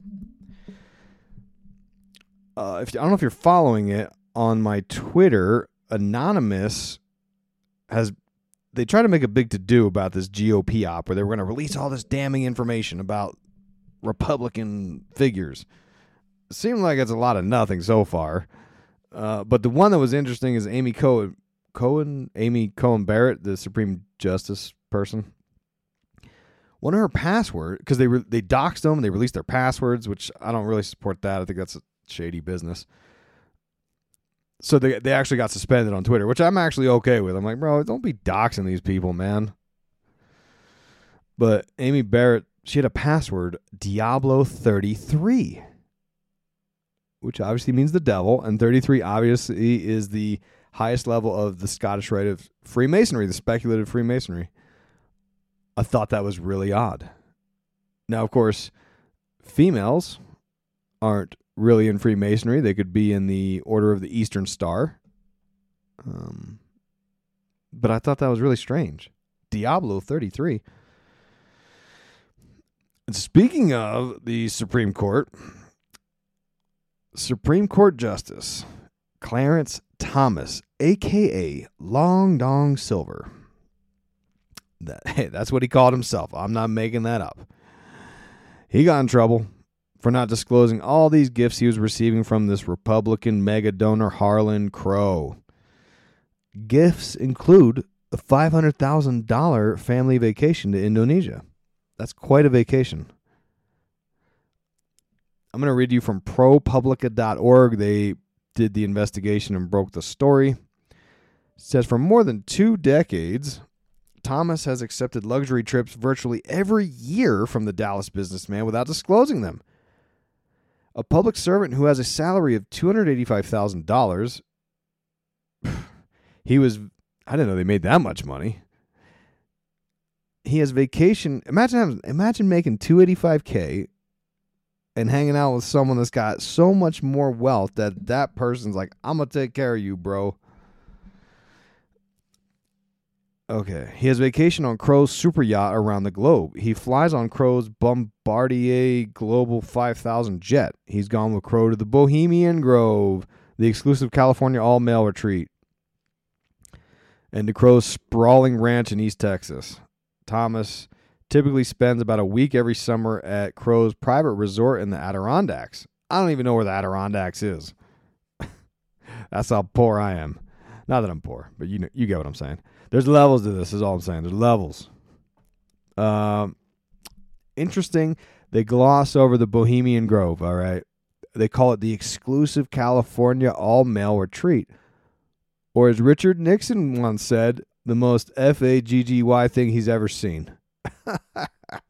Uh, if I don't know if you're following it on my Twitter, Anonymous has they try to make a big to-do about this G O P op where they were going to release all this damning information about Republican figures. It seemed like it's a lot of nothing so far. Uh, but the one that was interesting is Amy Cohen, Cohen, Amy Cohen Barrett, the Supreme Justice person. One of her passwords, because they re- they doxed them, they released their passwords, which I don't really support that. I think that's a shady business. So they they actually got suspended on Twitter, which I'm actually okay with. I'm like, bro, don't be doxing these people, man. But Amy Barrett, she had a password, Diablo thirty-three, which obviously means the devil, and thirty-three obviously is the highest level of the Scottish Rite of Freemasonry, the speculative Freemasonry. I thought that was really odd. Now, of course, females aren't really in Freemasonry. They could be in the Order of the Eastern Star. Um, but I thought that was really strange. Diablo thirty-three. And speaking of the Supreme Court, Supreme Court Justice Clarence Thomas, a k a. Long Dong Silver. That, hey, that's what he called himself. I'm not making that up. He got in trouble for not disclosing all these gifts he was receiving from this Republican mega donor Harlan Crow. Gifts include a five hundred thousand dollars family vacation to Indonesia. That's quite a vacation. I'm going to read you from ProPublica dot org. They did the investigation and broke the story. It says, for more than two decades, Thomas has accepted luxury trips virtually every year from the Dallas businessman without disclosing them. A public servant who has a salary of two hundred eighty-five thousand dollars, he was, I didn't know they made that much money. He has vacation. Imagine having, imagine making two hundred eighty-five thousand and hanging out with someone that's got so much more wealth that that person's like, I'm going to take care of you, bro. Okay. He has vacation on Crow's super yacht around the globe. He flies on Crow's Bombardier Global five thousand jet. He's gone with Crow to the Bohemian Grove, the exclusive California all-male retreat, and to Crow's sprawling ranch in East Texas. Thomas typically spends about a week every summer at Crow's private resort in the Adirondacks. I don't even know where the Adirondacks is. That's how poor I am. Not that I'm poor, but you know, you get what I'm saying. There's levels to this, is all I'm saying. There's levels. Um, interesting. They gloss over the Bohemian Grove, all right? They call it the exclusive California all-male retreat. Or as Richard Nixon once said, the most F A G G Y thing he's ever seen. uh,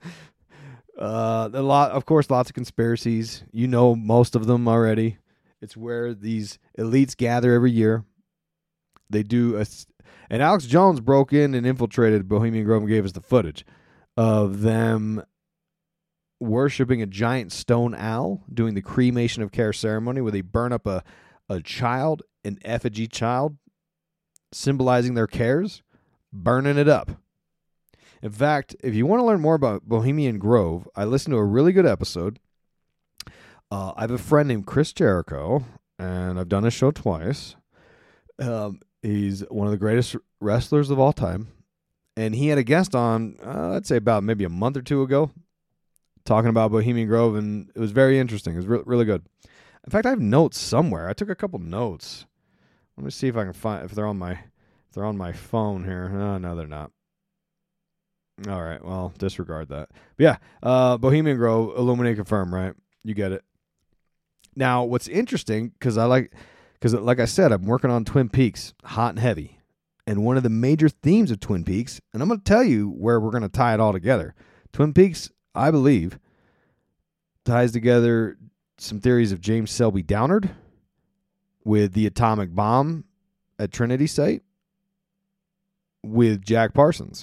a lot, of course, lots of conspiracies. You know most of them already. It's where these elites gather every year. They do a... And Alex Jones broke in and infiltrated Bohemian Grove and gave us the footage of them worshiping a giant stone owl, doing the cremation of care ceremony where they burn up a, a child, an effigy child, symbolizing their cares, burning it up. In fact, if you want to learn more about Bohemian Grove, I listened to a really good episode. Uh, I have a friend named Chris Jericho, and I've done his show twice. Um... He's one of the greatest wrestlers of all time. And he had a guest on, uh, I'd say about maybe a month or two ago, talking about Bohemian Grove, and it was very interesting. It was re- really good. In fact, I have notes somewhere. I took a couple notes. Let me see if I can find, if they're on my They're on my phone here. Oh, no, they're not. All right, well, disregard that. But yeah, uh, Bohemian Grove, Illuminate confirmed, right? You get it. Now, what's interesting, because I like, because like I said, I'm working on Twin Peaks, hot and heavy. And one of the major themes of Twin Peaks, and I'm going to tell you where we're going to tie it all together. Twin Peaks, I believe, ties together some theories of James Selby Downard with the atomic bomb at Trinity site with Jack Parsons.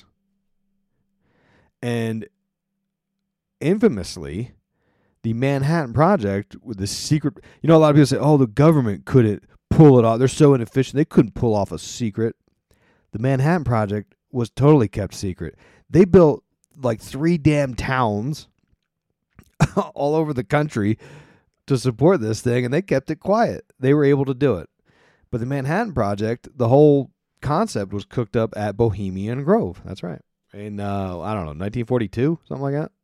And infamously, the Manhattan Project with the secret, you know, a lot of people say, oh, the government couldn't pull it off. They're so inefficient. They couldn't pull off a secret. The Manhattan Project was totally kept secret. They built like three damn towns all over the country to support this thing, and they kept it quiet. They were able to do it. But the Manhattan Project, the whole concept was cooked up at Bohemian Grove. That's right. In, uh, I don't know, nineteen forty-two, something like that.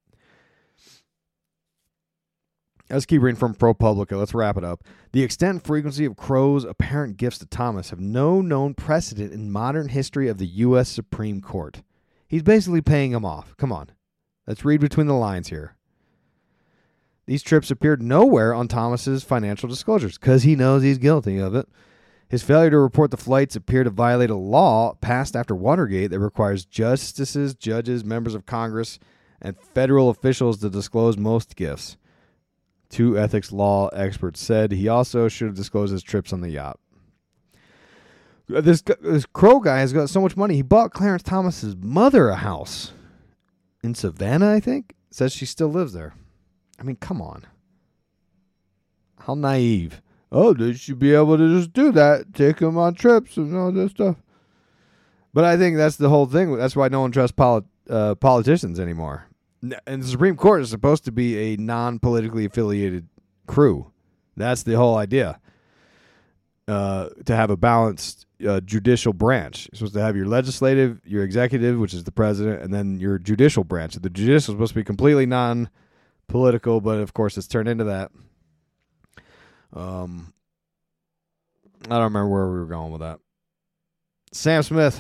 Let's keep reading from ProPublica. Let's wrap it up. The extent and frequency of Crow's apparent gifts to Thomas have no known precedent in modern history of the U S Supreme Court. He's basically paying him off. Come on. Let's read between the lines here. These trips appeared nowhere on Thomas's financial disclosures because he knows he's guilty of it. His failure to report the flights appeared to violate a law passed after Watergate that requires justices, judges, members of Congress, and federal officials to disclose most gifts. Two ethics law experts said he also should have disclosed his trips on the yacht. This, this Crow guy has got so much money. He bought Clarence Thomas's mother a house in Savannah, I think. Says she still lives there. I mean, come on. How naive. Oh, they should be able to just do that. Take them on trips and all this stuff. But I think that's the whole thing. That's why no one trusts polit- uh, politicians anymore. And the Supreme Court is supposed to be a non-politically affiliated crew. That's the whole idea. Uh, to have a balanced uh, judicial branch. You're supposed to have your legislative, your executive, which is the president, and then your judicial branch. The judicial is supposed to be completely non-political, but of course it's turned into that. Um, I don't remember where we were going with that. Sam Smith.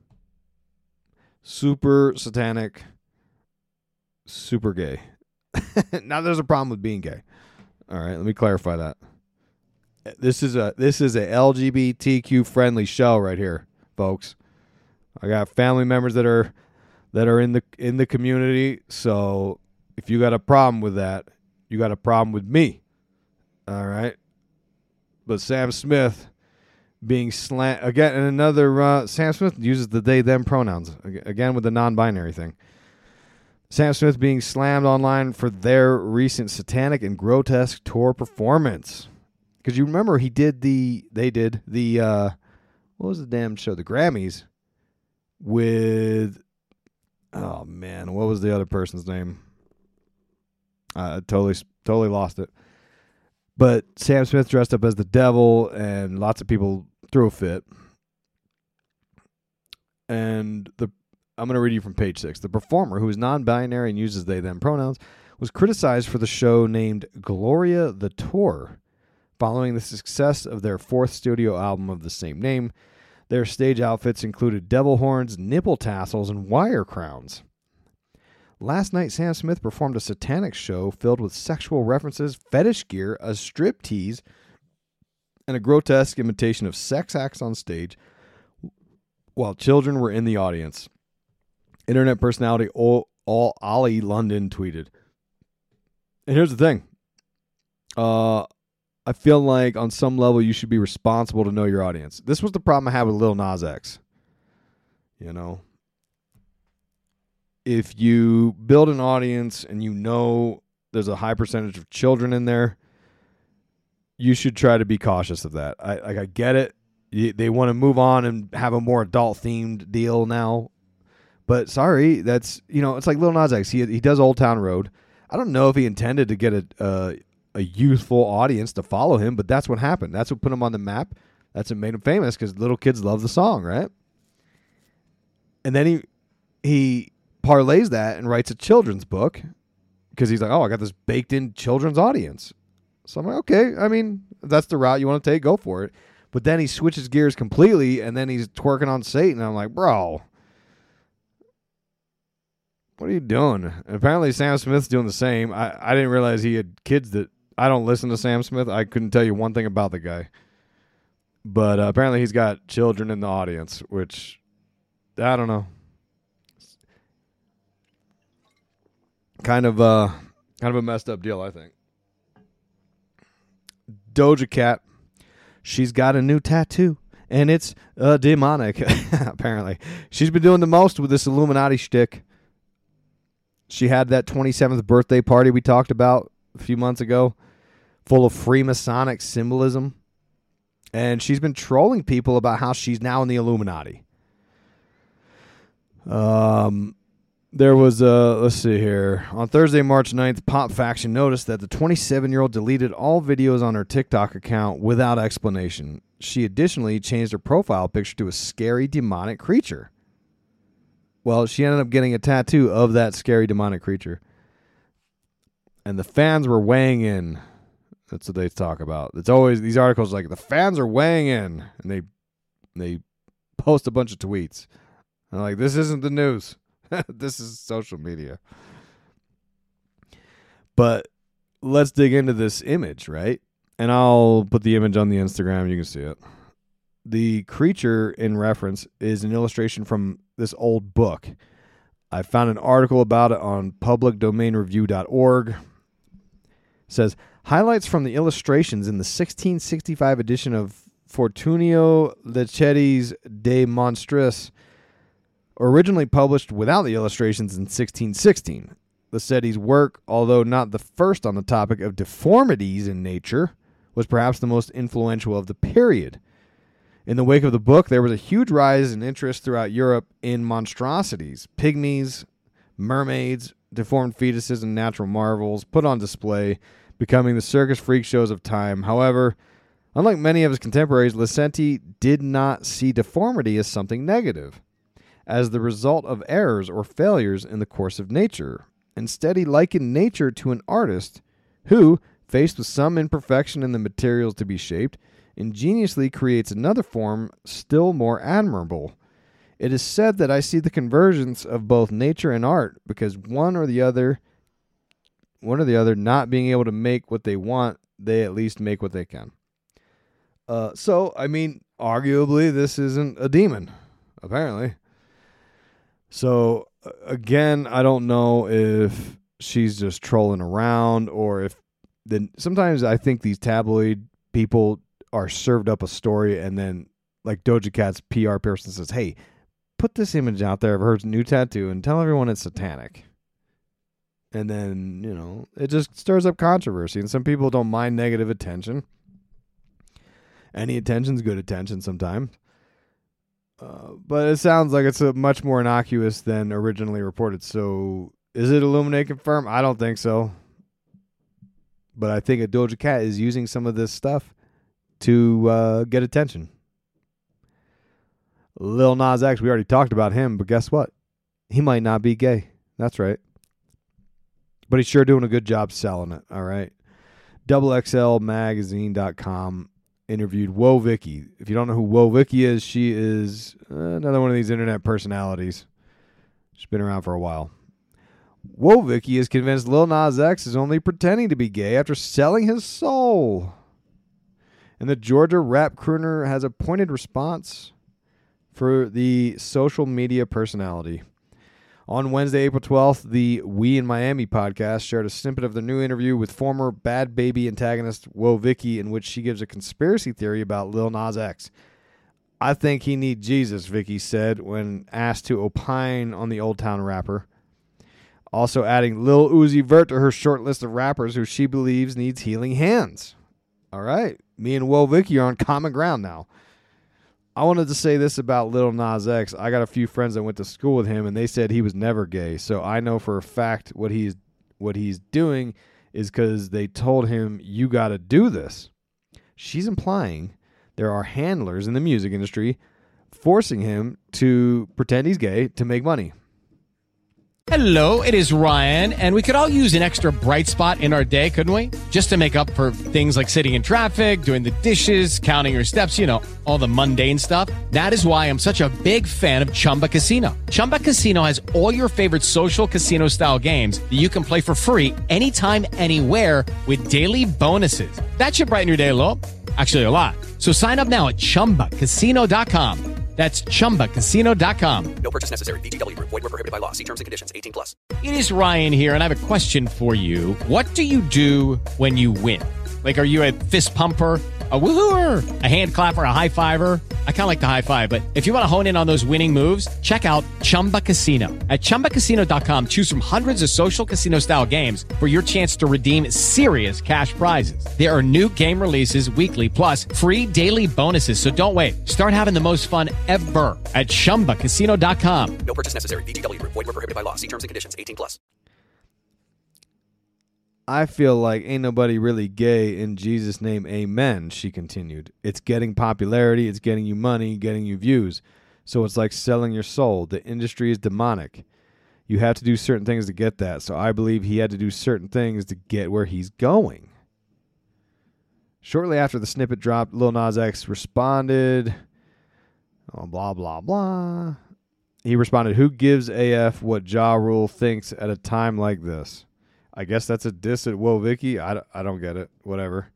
Super satanic. Super gay. Now there's a problem with being gay. All right, let me clarify that. This is a this is a L G B T Q friendly show right here, folks. I got family members that are that are in the in the community, so if you got a problem with that, you got a problem with me. All right. But Sam Smith being slant again, and another uh, Sam Smith uses the they them pronouns again with the non-binary thing. Sam Smith being slammed online for their recent satanic and grotesque tour performance. Because you remember he did the, they did the, uh, what was the damn show? The Grammys with, oh man, what was the other person's name? I totally, totally lost it. But Sam Smith dressed up as the devil and lots of people threw a fit. And the I'm going to read you from page six. The performer, who is non-binary and uses they, them pronouns, was criticized for the show named Gloria the Tour. Following the success of their fourth studio album of the same name, their stage outfits included devil horns, nipple tassels, and wire crowns. Last night, Sam Smith performed a satanic show filled with sexual references, fetish gear, a striptease, and a grotesque imitation of sex acts on stage, while children were in the audience. Internet personality All, All Ollie London tweeted. And here's the thing. Uh, I feel like on some level you should be responsible to know your audience. This was the problem I had with Lil Nas X. You know, if you build an audience and you know there's a high percentage of children in there, you should try to be cautious of that. I like I get it. They want to move on and have a more adult-themed deal now. But sorry, that's, you know, it's like Lil Nas X. He, he does Old Town Road. I don't know if he intended to get a, a a youthful audience to follow him, but that's what happened. That's what put him on the map. That's what made him famous because little kids love the song, right? And then he he parlays that and writes a children's book because he's like, oh, I got this baked-in children's audience. So I'm like, okay, I mean, if that's the route you want to take, go for it. But then he switches gears completely, and then he's twerking on Satan. I'm like, bro, what are you doing? And apparently Sam Smith's doing the same. I, I didn't realize he had kids that... I don't listen to Sam Smith. I couldn't tell you one thing about the guy. But uh, apparently he's got children in the audience, which, I don't know. Kind of, uh, kind of a messed up deal, I think. Doja Cat, she's got a new tattoo, and it's uh, demonic, apparently. She's been doing the most with this Illuminati shtick. She had that twenty-seventh birthday party we talked about a few months ago, full of Freemasonic symbolism. And she's been trolling people about how she's now in the Illuminati. Um, there was, uh, let's see here. On Thursday, March ninth, Pop Faction noticed that the twenty-seven-year-old deleted all videos on her TikTok account without explanation. She additionally changed her profile picture to a scary demonic creature. Well, she ended up getting a tattoo of that scary demonic creature. And the fans were weighing in. That's what they talk about. It's always these articles like the fans are weighing in, and they they post a bunch of tweets. And like, this isn't the news. This is social media. But let's dig into this image, right? And I'll put the image on the Instagram. You can see it. The creature in reference is an illustration from this old book. I found an article about it on public domain review dot org. It says, highlights from the illustrations in the sixteen sixty-five edition of Fortunio Leceti's De Monstris, originally published without the illustrations in sixteen sixteen. Leceti's work, although not the first on the topic of deformities in nature, was perhaps the most influential of the period. In the wake of the book, there was a huge rise in interest throughout Europe in monstrosities, pygmies, mermaids, deformed fetuses, and natural marvels put on display, becoming the circus freak shows of time. However, unlike many of his contemporaries, Leceti did not see deformity as something negative, as the result of errors or failures in the course of nature. Instead, he likened nature to an artist who, faced with some imperfection in the materials to be shaped, ingeniously creates another form still more admirable. It is said that I see the convergence of both nature and art, because one or the other, one or the other not being able to make what they want, they at least make what they can. Uh, so, I mean, arguably, this isn't a demon, apparently. So, again, I don't know if she's just trolling around, or if then sometimes I think these tabloid people are served up a story, and then like Doja Cat's P R person says, hey, put this image out there of her new tattoo and tell everyone it's satanic. And then, you know, it just stirs up controversy, and some people don't mind negative attention. Any attention's good attention sometimes. Uh, but it sounds like it's a much more innocuous than originally reported. So is it Illuminati confirmed? I don't think so. But I think a Doja Cat is using some of this stuff to uh, get attention. Lil Nas X, we already talked about him, but guess what? He might not be gay. That's right. But he's sure doing a good job selling it, all right? double X L magazine dot com interviewed Woah Vicky. If you don't know who Woah Vicky is, she is another one of these internet personalities. She's been around for a while. Woah Vicky is convinced Lil Nas X is only pretending to be gay after selling his soul. And the Georgia rap crooner has a pointed response for the social media personality. On Wednesday, April twelfth, the We in Miami podcast shared a snippet of the new interview with former Bad Baby antagonist Woah Vicky, in which she gives a conspiracy theory about Lil Nas X. I think he need Jesus, Vicky said when asked to opine on the Old Town rapper. Also adding Lil Uzi Vert to her short list of rappers who she believes needs healing hands. All right, me and Woah Vicky are on common ground now. I wanted to say this about Lil Nas X. I got a few friends that went to school with him, and they said he was never gay. So I know for a fact what he's what he's doing is because they told him, you got to do this. She's implying there are handlers in the music industry forcing him to pretend he's gay to make money. Hello, it is Ryan, and we could all use an extra bright spot in our day, couldn't we? Just to make up for things like sitting in traffic, doing the dishes, counting your steps, you know, all the mundane stuff. That is why I'm such a big fan of Chumba Casino. Chumba Casino has all your favorite social casino-style games that you can play for free anytime, anywhere with daily bonuses. That should brighten your day a little. Actually, a lot. So sign up now at chumba casino dot com. That's chumba casino dot com. No purchase necessary. V G W Group. Void where prohibited by law. See terms and conditions. eighteen plus. It is Ryan here, and I have a question for you. What do you do when you win? Like, are you a fist pumper, a woohooer, a hand clapper, a high fiver? I kind of like the high five, but if you want to hone in on those winning moves, check out Chumba Casino. At chumba casino dot com, choose from hundreds of social casino-style games for your chance to redeem serious cash prizes. There are new game releases weekly, plus free daily bonuses, so don't wait. Start having the most fun ever at chumba casino dot com. No purchase necessary. V G W Group. Void where prohibited by law. See terms and conditions. eighteen plus. I feel like ain't nobody really gay in Jesus' name, amen, she continued. It's getting popularity, it's getting you money, getting you views. So it's like selling your soul. The industry is demonic. You have to do certain things to get that. So I believe he had to do certain things to get where he's going. Shortly after the snippet dropped, Lil Nas X responded, oh, blah, blah, blah. He responded, who gives A F what Ja Rule thinks at a time like this? I guess that's a diss at Woah Vicky. I, I don't get it. Whatever.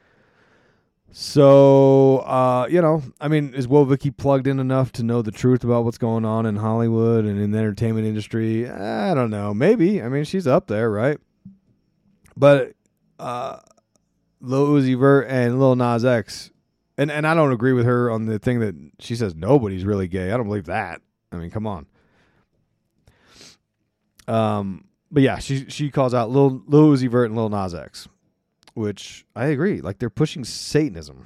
So, uh, you know, I mean, is Woah Vicky plugged in enough to know the truth about what's going on in Hollywood and in the entertainment industry? I don't know. Maybe. I mean, she's up there, right? But uh, Lil Uzi Vert and Lil Nas X, and, and I don't agree with her on the thing that she says nobody's really gay. I don't believe that. I mean, come on. Um... But yeah, she she calls out Lil, Lil Uzi Vert and Lil Nas X, which I agree. Like, they're pushing Satanism.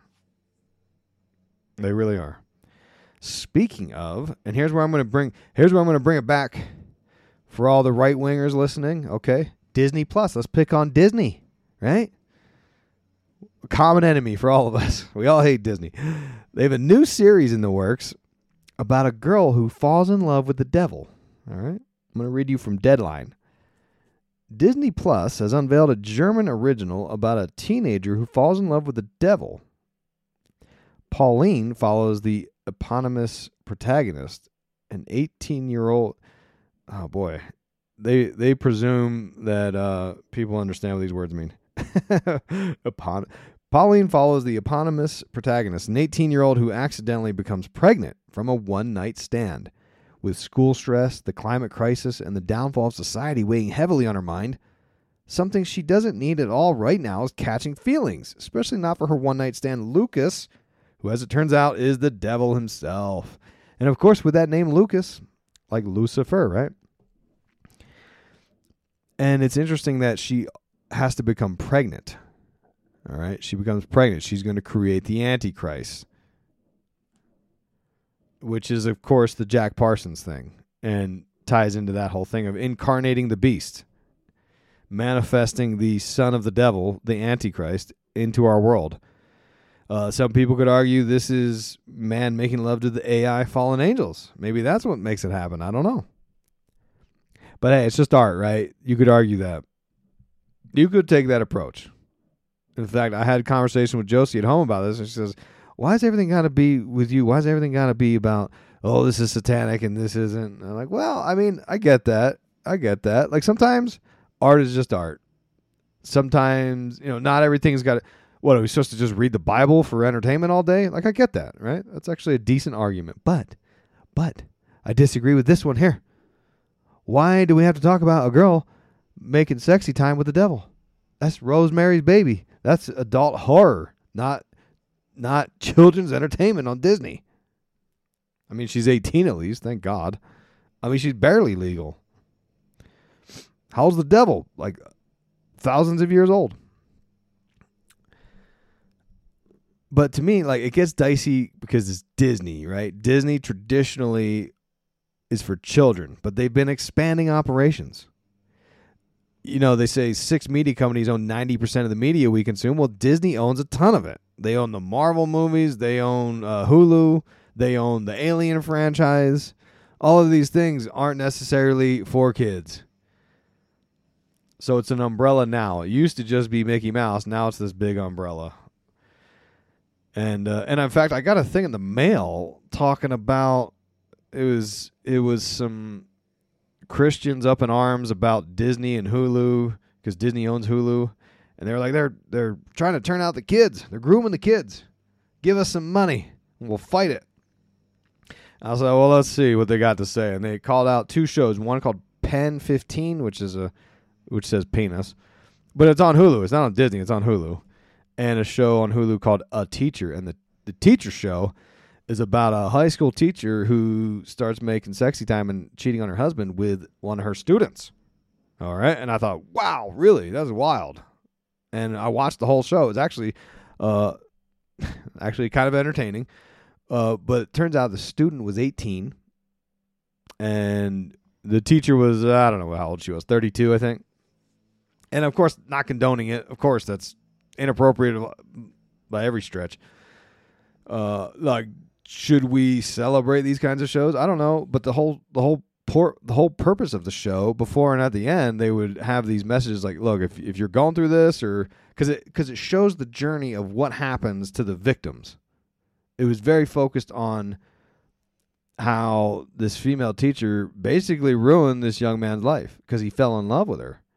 They really are. Speaking of, and here's where I'm going to bring here's where I'm going to bring it back for all the right wingers listening. Okay, Disney Plus. Let's pick on Disney, right? A common enemy for all of us. We all hate Disney. They have a new series in the works about a girl who falls in love with the devil. All right. I'm going to read you from Deadline. Disney Plus has unveiled a German original about a teenager who falls in love with the devil. Pauline follows the eponymous protagonist, an eighteen-year-old... Oh, boy. They they presume that uh, people understand what these words mean. Epon- Pauline follows the eponymous protagonist, an eighteen-year-old who accidentally becomes pregnant from a one-night stand. With school stress, the climate crisis, and the downfall of society weighing heavily on her mind, something she doesn't need at all right now is catching feelings, especially not for her one-night stand Lucas, who, as it turns out, is the devil himself. And, of course, with that name Lucas, like Lucifer, right? And it's interesting that she has to become pregnant. All right? She becomes pregnant. She's going to create the Antichrist, which is, of course, the Jack Parsons thing, and ties into that whole thing of incarnating the beast, manifesting the son of the devil, the Antichrist, into our world. Uh, some people could argue this is man making love to the A I fallen angels. Maybe that's what makes it happen. I don't know. But hey, it's just art, right? You could argue that. You could take that approach. In fact, I had a conversation with Josie at home about this, and she says, why is everything got to be with you? Why is everything got to be about, oh, this is satanic and this isn't? And I'm like, well, I mean, I get that. I get that. Like, sometimes art is just art. Sometimes, you know, not everything's got to, what, are we supposed to just read the Bible for entertainment all day? Like, I get that, right? That's actually a decent argument. But, but, I disagree with this one here. Why do we have to talk about a girl making sexy time with the devil? That's Rosemary's Baby. That's adult horror, not Not children's entertainment on Disney. I mean, she's eighteen at least, thank God. I mean, she's barely legal. How's the devil? Like, thousands of years old. But to me, like, it gets dicey because it's Disney, right? Disney traditionally is for children, but they've been expanding operations. You know, they say six media companies own ninety percent of the media we consume. Well, Disney owns a ton of it. They own the Marvel movies. They own uh, Hulu. They own the Alien franchise. all of these things aren't necessarily for kids. So it's an umbrella now. It used to just be Mickey Mouse. Now it's this big umbrella. And uh, and in fact, I got a thing in the mail talking about it was it was some Christians up in arms about Disney and Hulu because Disney owns Hulu, and they were like they're they're trying to turn out the kids. They're grooming the kids. Give us some money and we'll fight it. I was like, well, let's see what they got to say. And they called out two shows. One called Pen fifteen, which is a which says penis, but it's on Hulu. It's not on Disney. It's on Hulu. And a show on Hulu called A Teacher. And the, the teacher show is about a high school teacher who starts making sexy time and cheating on her husband with one of her students. All right. And I thought, wow, really? That's wild. And I watched the whole show. It's actually uh, actually kind of entertaining. Uh, but it turns out the student was eighteen. And the teacher was, I don't know how old she was, thirty-two, I think. And, of course, not condoning it. Of course, that's inappropriate by every stretch. Uh, like, should we celebrate these kinds of shows? I don't know, but the whole the whole por- the whole purpose of the show, before and at the end, they would have these messages like, "Look, if if you're going through this, or because it because it shows the journey of what happens to the victims." It was very focused on how this female teacher basically ruined this young man's life because he fell in love with her,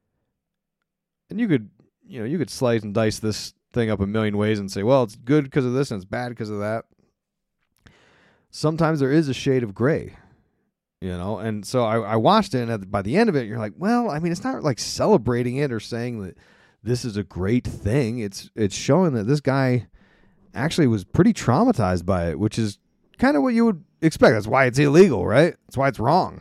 and you could. You know, you could slice and dice this thing up a million ways and say, well, it's good because of this and it's bad because of that. Sometimes there is a shade of gray, you know, and so I, I watched it, and at, by the end of it, you're like, well, I mean, it's not like celebrating it or saying that this is a great thing. It's it's showing that this guy actually was pretty traumatized by it, which is kind of what you would expect. That's why it's illegal, right? That's why it's wrong.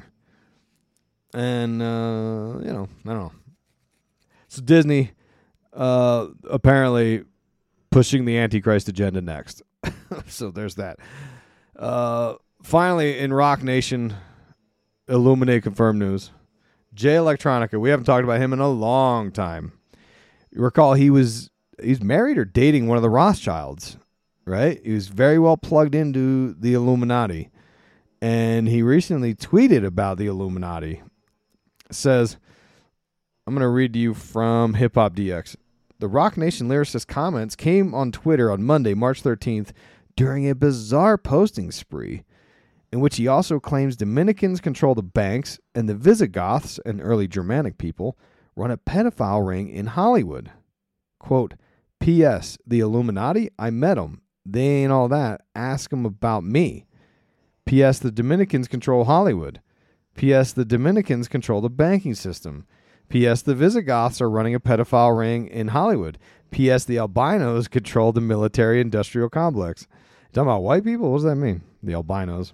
And, uh, you know, I don't know. So Disney... Uh, apparently pushing the Antichrist agenda next. So there's that. Uh, finally, in Rock Nation, Illuminate confirmed news. Jay Electronica, we haven't talked about him in a long time. You recall he was he's married or dating one of the Rothschilds, right? He was very well plugged into the Illuminati. And he recently tweeted about the Illuminati. It says, I'm going to read to you from Hip Hop D X. The Rock Nation lyricist comments came on Twitter on Monday, March thirteenth, during a bizarre posting spree, in which he also claims Dominicans control the banks and the Visigoths, an early Germanic people, run a pedophile ring in Hollywood. Quote, P S. The Illuminati? I met them. They ain't all that. Ask them about me. P S. The Dominicans control Hollywood. P S. The Dominicans control the banking system. P S. The Visigoths are running a pedophile ring in Hollywood. P S. The albinos control the military-industrial complex. Talking about white people? What does that mean? The albinos.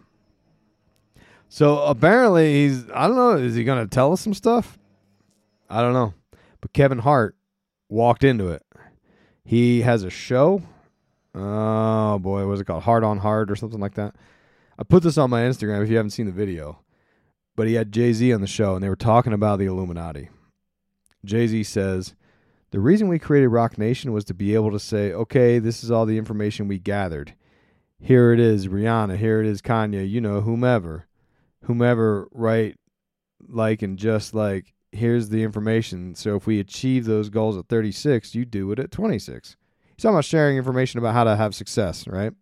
So apparently he's, I don't know, is he going to tell us some stuff? I don't know. But Kevin Hart walked into it. He has a show. Oh, boy, what was it called? Heart on Heart or something like that. I put this on my Instagram if you haven't seen the video. But he had Jay-Z on the show, and they were talking about the Illuminati. Jay-Z says, the reason we created Rock Nation was to be able to say, okay, this is all the information we gathered. Here it is, Rihanna. Here it is, Kanye. You know, whomever. Whomever, right, like, and just like, here's the information. So if we achieve those goals at thirty-six, you do it at twenty-six. He's talking about sharing information about how to have success, right?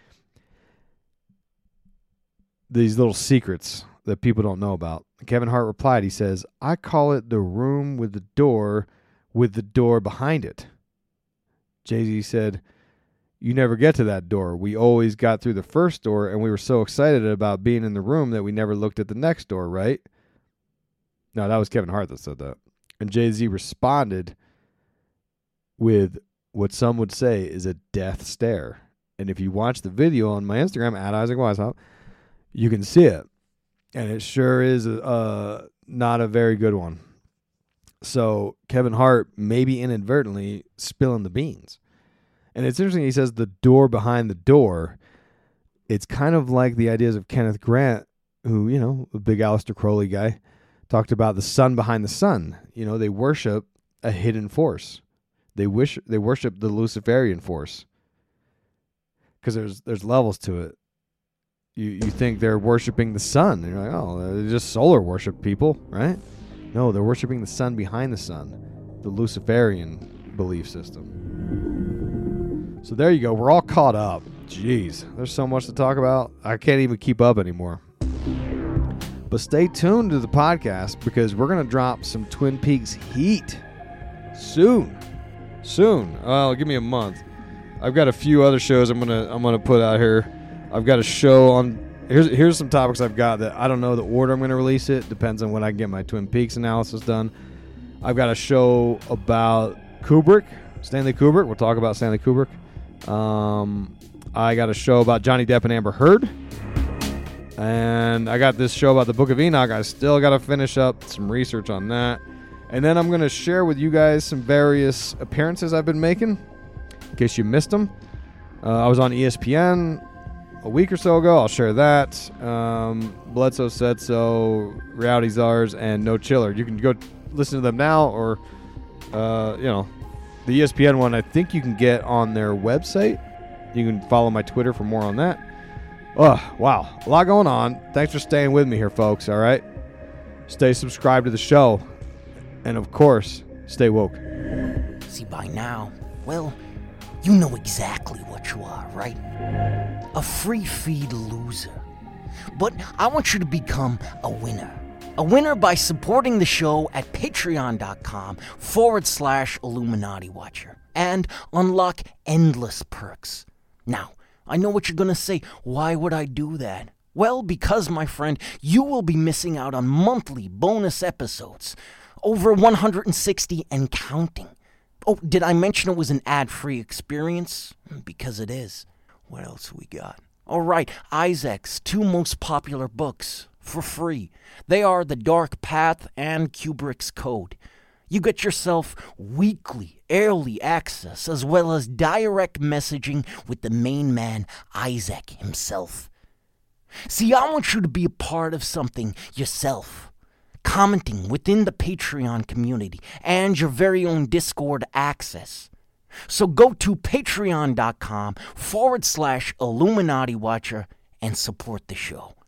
These little secrets that people don't know about. Kevin Hart replied, he says, I call it the room with the door with the door behind it. Jay-Z said, you never get to that door. We always got through the first door, and we were so excited about being in the room that we never looked at the next door, right? No, that was Kevin Hart that said that. And Jay-Z responded with what some would say is a death stare. And if you watch the video on my Instagram, at Isaac Weishaupt, you can see it. And it sure is uh, not a very good one. So Kevin Hart maybe inadvertently spilling the beans. And it's interesting, he says the door behind the door. It's kind of like the ideas of Kenneth Grant, who, you know, a big Aleister Crowley guy, talked about the sun behind the sun. You know, they worship a hidden force. They wish they worship the Luciferian force. Because there's there's levels to it. you, you think they're worshiping the sun. And you're like, oh, they're just solar worship people, right? No, they're worshiping the sun behind the sun, the Luciferian belief system. So there you go. We're all caught up. Jeez, there's so much to talk about. I can't even keep up anymore. But stay tuned to the podcast because we're going to drop some Twin Peaks heat soon. Soon. Well, give me a month. I've got a few other shows I'm gonna I'm gonna put out here. I've got a show on. Here's here's some topics I've got that I don't know the order I'm gonna release it. Depends on when I get my Twin Peaks analysis done. I've got a show about Kubrick, Stanley Kubrick. We'll talk about Stanley Kubrick. Um, I got a show about Johnny Depp and Amber Heard, and I got this show about the Book of Enoch. I still got to finish up some research on that, and then I'm gonna share with you guys some various appearances I've been making. In case you missed them, uh, I was on E S P N a week or so ago. I'll share that. Um, Bledsoe Said So, Reality Czars, and No Chiller. You can go listen to them now, or uh, you know, the E S P N one. I think you can get on their website. You can follow my Twitter for more on that. Oh, wow, a lot going on. Thanks for staying with me here, folks. All right, stay subscribed to the show, and of course, stay woke. See, by now, well, you know exactly what you are, right? A free feed loser. But I want you to become a winner. A winner by supporting the show at patreon.com forward slash Illuminati Watcher and unlock endless perks. Now, I know what you're going to say. Why would I do that? Well, because, my friend, you will be missing out on monthly bonus episodes. Over one hundred sixty and counting. Oh, did I mention it was an ad-free experience? Because it is. What else we got? All right, Isaac's two most popular books for free. They are The Dark Path and Kubrick's Code. You get yourself weekly early access as well as direct messaging with the main man, Isaac himself. See, I want you to be a part of something yourself. Commenting within the Patreon community and your very own Discord access. So go to patreon.com forward slash Illuminati Watcher and support the show.